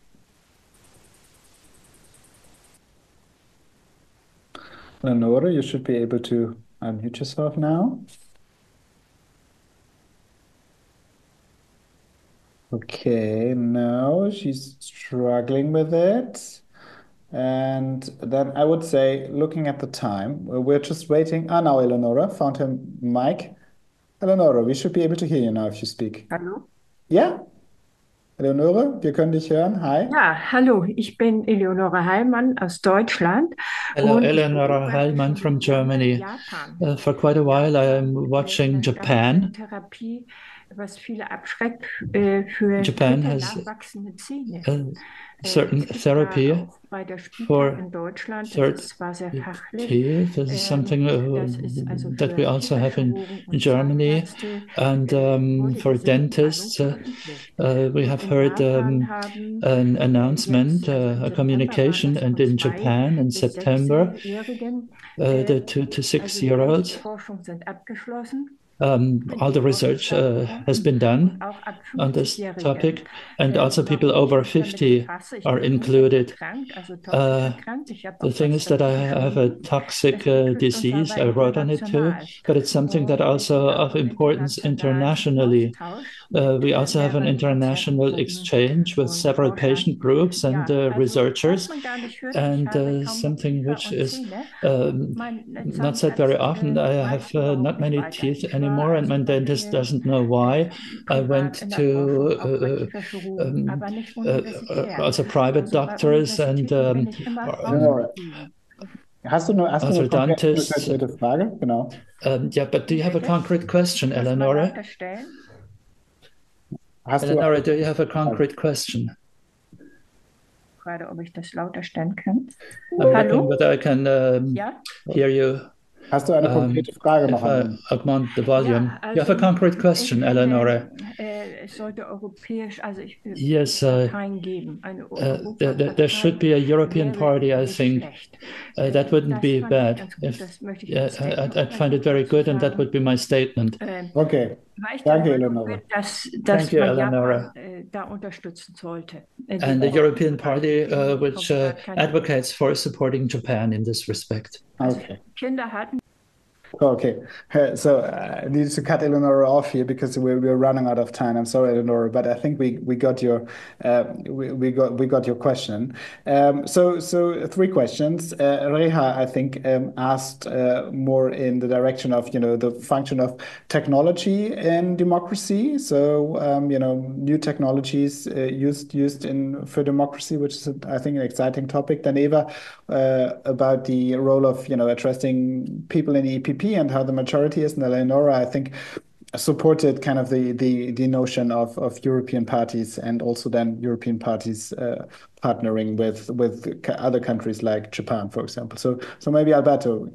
Speaker 1: Eleonora, you should be able to unmute yourself now. Okay, no, she's struggling with it. And then I would say, looking at the time, we're just waiting. Ah, now Eleonora found her mic. Eleonora, we should be able to hear you now if you speak.
Speaker 5: Hello?
Speaker 1: Yeah? Eleonore, wir können dich hören. Hi.
Speaker 5: Ja, hallo, ich bin Eleonore Heilmann aus Deutschland
Speaker 6: Hello,
Speaker 5: und ich
Speaker 6: Eleonora
Speaker 5: beobachte
Speaker 6: Heilmann
Speaker 5: schon
Speaker 6: from
Speaker 5: seit Jahren
Speaker 6: Germany.
Speaker 5: Japan.
Speaker 6: Uh, for quite a while, I am
Speaker 5: Äh,
Speaker 6: watching
Speaker 5: da gab es eine
Speaker 6: Japan.
Speaker 5: Therapie, was viele abschreckt, äh, für
Speaker 6: Japan
Speaker 5: dritte
Speaker 6: has
Speaker 5: nachwachsende Zähne.
Speaker 6: a
Speaker 5: Äh,
Speaker 6: certain
Speaker 5: es gibt da
Speaker 6: therapy
Speaker 5: auch bei der Spital
Speaker 6: for
Speaker 5: in Deutschland, das
Speaker 6: third
Speaker 5: ist zwar sehr fachlich,
Speaker 6: teeth. This is
Speaker 5: ähm,
Speaker 6: something uh,
Speaker 5: das ist also
Speaker 6: that we
Speaker 5: für
Speaker 6: also have in,
Speaker 5: Kieferchirurgen
Speaker 6: in
Speaker 5: und
Speaker 6: Germany.
Speaker 5: Zahnärzte,
Speaker 6: And
Speaker 5: äh,
Speaker 6: um,
Speaker 5: wurde
Speaker 6: for
Speaker 5: diese Mitteilung
Speaker 6: dentists, uh,
Speaker 5: veröffentlicht.
Speaker 6: uh, we
Speaker 5: Und
Speaker 6: have
Speaker 5: in
Speaker 6: heard
Speaker 5: Japan
Speaker 6: um,
Speaker 5: haben
Speaker 6: an
Speaker 5: äh,
Speaker 6: announcement,
Speaker 5: jetzt, also
Speaker 6: uh,
Speaker 5: im
Speaker 6: a
Speaker 5: September waren
Speaker 6: communication,
Speaker 5: das
Speaker 6: and
Speaker 5: von
Speaker 6: in
Speaker 5: zwei
Speaker 6: Japan in
Speaker 5: bis
Speaker 6: September,
Speaker 5: sechsjährigen,
Speaker 6: uh,
Speaker 5: äh,
Speaker 6: the two to
Speaker 5: also die
Speaker 6: six-year-olds.
Speaker 5: ganzen Forschung sind abgeschlossen.
Speaker 6: Um, all the
Speaker 5: Die
Speaker 6: research uh,
Speaker 5: Forschungsdaten
Speaker 6: has been
Speaker 5: und
Speaker 6: done
Speaker 5: auch ab
Speaker 6: on this
Speaker 5: fünfzig-Jährige.
Speaker 6: topic, and
Speaker 5: Äh,
Speaker 6: also people
Speaker 5: warum ich
Speaker 6: over
Speaker 5: mich damit
Speaker 6: fifty
Speaker 5: befasse, ich
Speaker 6: are
Speaker 5: bin
Speaker 6: included.
Speaker 5: unerkrankt, also toxisch
Speaker 6: Uh,
Speaker 5: erkrankt. Ich habe
Speaker 6: the
Speaker 5: auch
Speaker 6: thing
Speaker 5: was
Speaker 6: is that
Speaker 5: dazu
Speaker 6: I have a
Speaker 5: geschrieben.
Speaker 6: toxic
Speaker 5: Es
Speaker 6: uh,
Speaker 5: betrifft uns
Speaker 6: disease.
Speaker 5: aber
Speaker 6: I wrote on it too,
Speaker 5: international.
Speaker 6: but it's something that
Speaker 5: Und wir
Speaker 6: also
Speaker 5: sind auch
Speaker 6: of
Speaker 5: im
Speaker 6: importance
Speaker 5: internationalen
Speaker 6: internationally.
Speaker 5: Austausch
Speaker 6: Uh,
Speaker 5: mit
Speaker 6: we
Speaker 5: äh,
Speaker 6: also have an
Speaker 5: mehreren
Speaker 6: international
Speaker 5: Patientengruppen
Speaker 6: exchange with
Speaker 5: und
Speaker 6: several
Speaker 5: Forschern.
Speaker 6: patient groups and
Speaker 5: Ja,
Speaker 6: uh,
Speaker 5: also was
Speaker 6: researchers,
Speaker 5: man gar nicht hört, ich
Speaker 6: and
Speaker 5: habe
Speaker 6: uh,
Speaker 5: kaum noch
Speaker 6: something
Speaker 5: Kiefer
Speaker 6: which
Speaker 5: und
Speaker 6: is
Speaker 5: Zähne.
Speaker 6: um,
Speaker 5: Mein
Speaker 6: not said very
Speaker 5: Zahnarzt
Speaker 6: often.
Speaker 5: äh,
Speaker 6: I
Speaker 5: weiß
Speaker 6: have uh,
Speaker 5: überhaupt
Speaker 6: not
Speaker 5: nicht
Speaker 6: many
Speaker 5: weiter.
Speaker 6: teeth
Speaker 5: Ich war
Speaker 6: anymore, and
Speaker 5: also
Speaker 6: my
Speaker 5: bei
Speaker 6: dentist
Speaker 5: vielen
Speaker 6: doesn't know why.
Speaker 5: äh,
Speaker 6: I
Speaker 5: privat
Speaker 6: went
Speaker 5: in der
Speaker 6: to
Speaker 5: Forschung, auch bei
Speaker 6: uh,
Speaker 5: Kieferchirurgen,
Speaker 6: um,
Speaker 5: aber nicht
Speaker 6: uh, uh,
Speaker 5: universitär.
Speaker 6: also private
Speaker 5: Also bei
Speaker 6: doctors and
Speaker 5: Universitäten bin
Speaker 6: um,
Speaker 5: ich immer
Speaker 6: um,
Speaker 5: rausgeflogen.
Speaker 1: Hast du eine, hast du eine konkrete, eine
Speaker 6: orthodontists.
Speaker 1: konkrete Frage? Genau.
Speaker 6: Um, yeah, but do you have a
Speaker 5: Bitte?
Speaker 6: concrete question,
Speaker 5: Ich muss mal
Speaker 6: Eleonora?
Speaker 5: lauter stellen.
Speaker 1: Hast du
Speaker 6: Eleonora,
Speaker 1: eine
Speaker 6: do you have a
Speaker 1: Frage?
Speaker 6: concrete question?
Speaker 5: Gerade, ob ich das lauter stellen kann.
Speaker 6: I'm
Speaker 5: Hallo?
Speaker 6: looking whether I can um,
Speaker 5: Ja?
Speaker 6: hear you
Speaker 1: Hast du eine
Speaker 6: um,
Speaker 1: konkrete Frage noch
Speaker 6: if
Speaker 1: an
Speaker 6: I
Speaker 1: uns?
Speaker 6: augment the volume.
Speaker 5: Ja,
Speaker 6: You have a
Speaker 5: also
Speaker 6: concrete
Speaker 5: ich
Speaker 6: question,
Speaker 5: finde,
Speaker 6: Eleonora.
Speaker 5: äh, es sollte europäisch, also ich, äh,
Speaker 6: Yes, uh,
Speaker 5: Parteien geben. Eine
Speaker 6: uh, there, there there should be a European
Speaker 5: wäre
Speaker 6: party, I
Speaker 5: nicht
Speaker 6: think.
Speaker 5: schlecht.
Speaker 6: Uh, that wouldn't
Speaker 5: Das
Speaker 6: be
Speaker 5: fand ich
Speaker 6: bad.
Speaker 5: ganz gut,
Speaker 6: If,
Speaker 5: das möchte ich
Speaker 6: yeah,
Speaker 5: als
Speaker 6: I-
Speaker 5: Statement
Speaker 6: I'd, I'd find it very
Speaker 5: dazu
Speaker 6: good, and that
Speaker 5: sagen.
Speaker 6: would be my statement.
Speaker 5: Ähm,
Speaker 1: Okay,
Speaker 5: weil ich der
Speaker 1: danke,
Speaker 5: Meinung bin,
Speaker 1: Eleonore.
Speaker 5: dass, dass
Speaker 6: Thank you,
Speaker 5: man
Speaker 6: Eleonora.
Speaker 5: Japan äh, da unterstützen sollte. in
Speaker 6: And the
Speaker 5: diesem
Speaker 6: European
Speaker 5: Bereich.
Speaker 6: Party, uh,
Speaker 5: Frau
Speaker 6: which uh,
Speaker 5: Gerard kann-
Speaker 6: advocates for supporting Japan in this respect.
Speaker 5: Also
Speaker 1: Okay.
Speaker 5: Kinder hatten
Speaker 1: Okay, Uh, so uh, I needed to cut Eleonora off here because we're, we're running out of time. I'm sorry, Eleonora, but I think we, we got your uh, we, we got we got your question. Um, so so three questions. Uh, Reha, I think, um, asked uh, more in the direction of you know the function of technology in democracy. So um, you know new technologies uh, used used in for democracy, which is I think an exciting topic. Then Eva uh, about the role of you know addressing people in the E P P and how the majority is. And Eleonora, I think, supported kind of the the the notion of of European parties and also then European parties uh, partnering with with other countries like Japan, for example. So so maybe Alberto,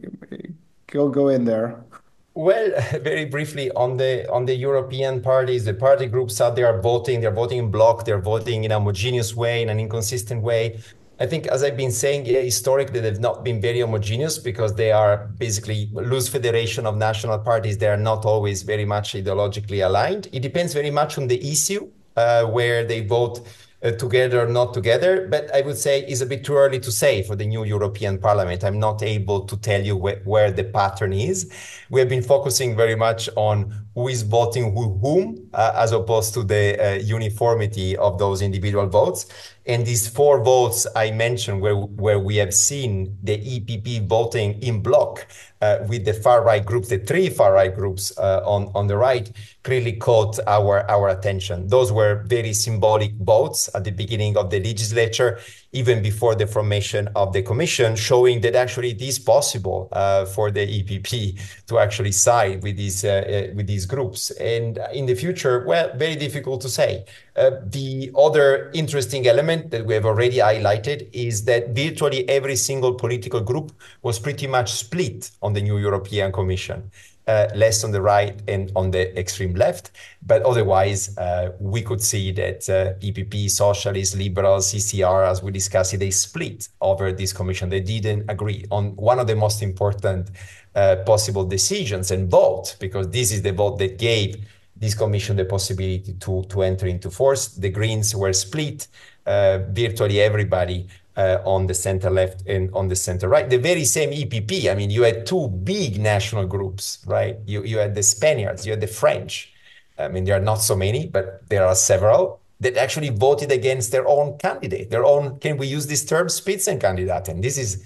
Speaker 1: go go in there.
Speaker 2: Well, very briefly on the on the European parties, the party groups out there are voting. They're voting in bloc. They're voting in a homogeneous way, in an inconsistent way. I think, as I've been saying, yeah, historically they've not been very homogeneous because they are basically loose federation of national parties. They are not always very much ideologically aligned. It depends very much on the issue uh, where they vote uh, together or not together. But I would say it's a bit too early to say for the new European Parliament. I'm not able to tell you wh where the pattern is. We have been focusing very much on who is voting who, whom, uh, as opposed to the uh, uniformity of those individual votes. And these four votes I mentioned, where, where we have seen the E P P voting in bloc uh, with the far-right groups, the three far-right groups uh, on, on the right, clearly caught our, our attention. Those were very symbolic votes at the beginning of the legislature, even before the formation of the commission, showing that actually it is possible uh, for the E P P to actually side with these, uh, uh, with these groups. And in the future, well, very difficult to say. Uh, the other interesting element that we have already highlighted is that virtually every single political group was pretty much split on the new European Commission. Uh, less on the right and on the extreme left. But otherwise, uh, we could see that uh, E P P, Socialists, Liberals, C C R, as we discussed, they split over this commission. They didn't agree on one of the most important uh, possible decisions and vote, because this is the vote that gave this commission the possibility to, to enter into force. The Greens were split, uh, virtually everybody Uh, on the center left and on the center right. The very same E P P, I mean, you had two big national groups, right? You, you had the Spaniards, you had the French. I mean, there are not so many, but there are several that actually voted against their own candidate, their own, can we use this term, Spitzenkandidaten? This is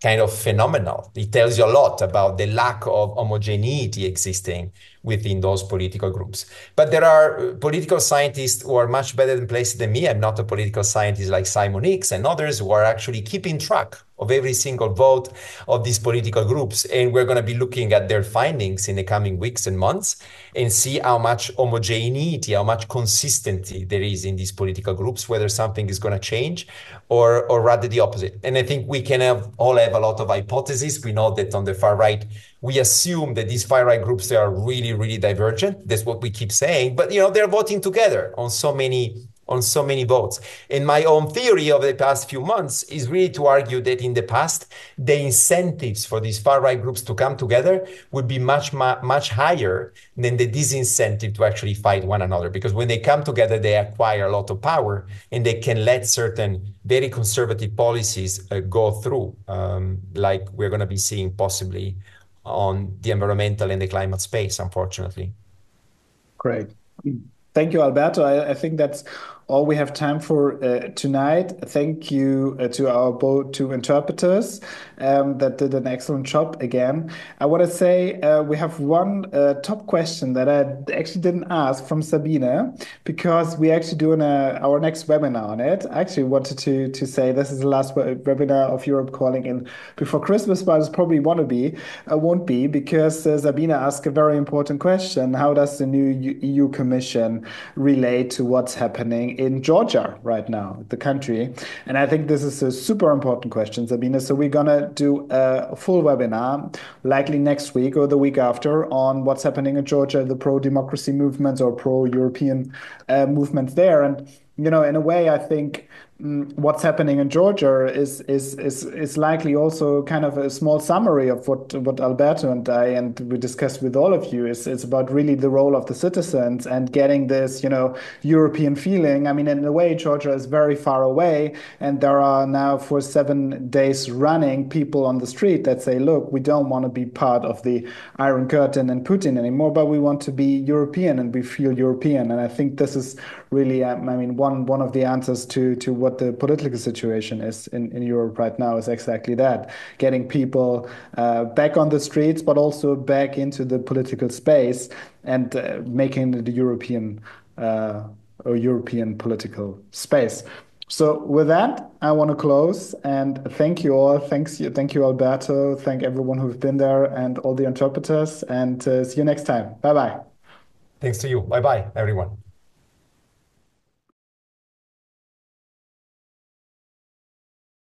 Speaker 2: kind of phenomenal. It tells you a lot about the lack of homogeneity existing within those political groups. But there are political scientists who are much better than placed than me. I'm not a political scientist like Simon Hicks and others who are actually keeping track of every single vote of these political groups. And we're going to be looking at their findings in the coming weeks and months and see how much homogeneity, how much consistency there is in these political groups, whether something is going to change or, or rather the opposite. And I think we can have, all have a lot of hypotheses. We know that on the far right, we assume that these far right groups, they are really, really divergent. That's what we keep saying. But, you know, they're voting together on so many on so many votes. And my own theory of the past few months is really to argue that in the past, the incentives for these far-right groups to come together would be much, much higher than the disincentive to actually fight one another. Because when they come together, they acquire a lot of power and they can let certain very conservative policies uh, go through, um, like we're going to be seeing possibly on the environmental and the climate space, unfortunately.
Speaker 1: Great. Thank you, Alberto. I, I think that's all we have time for uh, tonight. Thank you uh, to our both two interpreters um, that did an excellent job again. I want to say uh, we have one uh, top question that I actually didn't ask from Sabine, because we actually doing a, our next webinar on it. I actually wanted to to say this is the last webinar of Europe Calling in before Christmas, but it probably want to be, uh, won't be, because uh, Sabine asked a very important question. How does the new E U Commission relate to what's happening in Georgia right now, the country? And I think this is a super important question, Sabine. So we're going to do a full webinar, likely next week or the week after, on what's happening in Georgia, the pro-democracy movements or pro-European uh, movements there. And, you know, in a way, I think mm, what's happening in Georgia is, is is is likely also kind of a small summary of what what Alberto and I and we discussed with all of you. Is it's about really the role of the citizens and getting this, you know, European feeling. I mean, in a way, Georgia is very far away, and there are now for seven days running people on the street that say, look, we don't want to be part of the Iron Curtain and Putin anymore, but we want to be European and we feel European. And I think this is really, um, I mean, one one of the answers to to what the political situation is in, in Europe right now is exactly that, getting people uh, back on the streets, but also back into the political space and uh, making it the European uh, or European political space. So with that, I want to close and thank you all. Thanks, you, thank you, Alberto. Thank everyone who's been there and all the interpreters. And uh, see you next time. Bye bye.
Speaker 2: Thanks to you. Bye bye, everyone.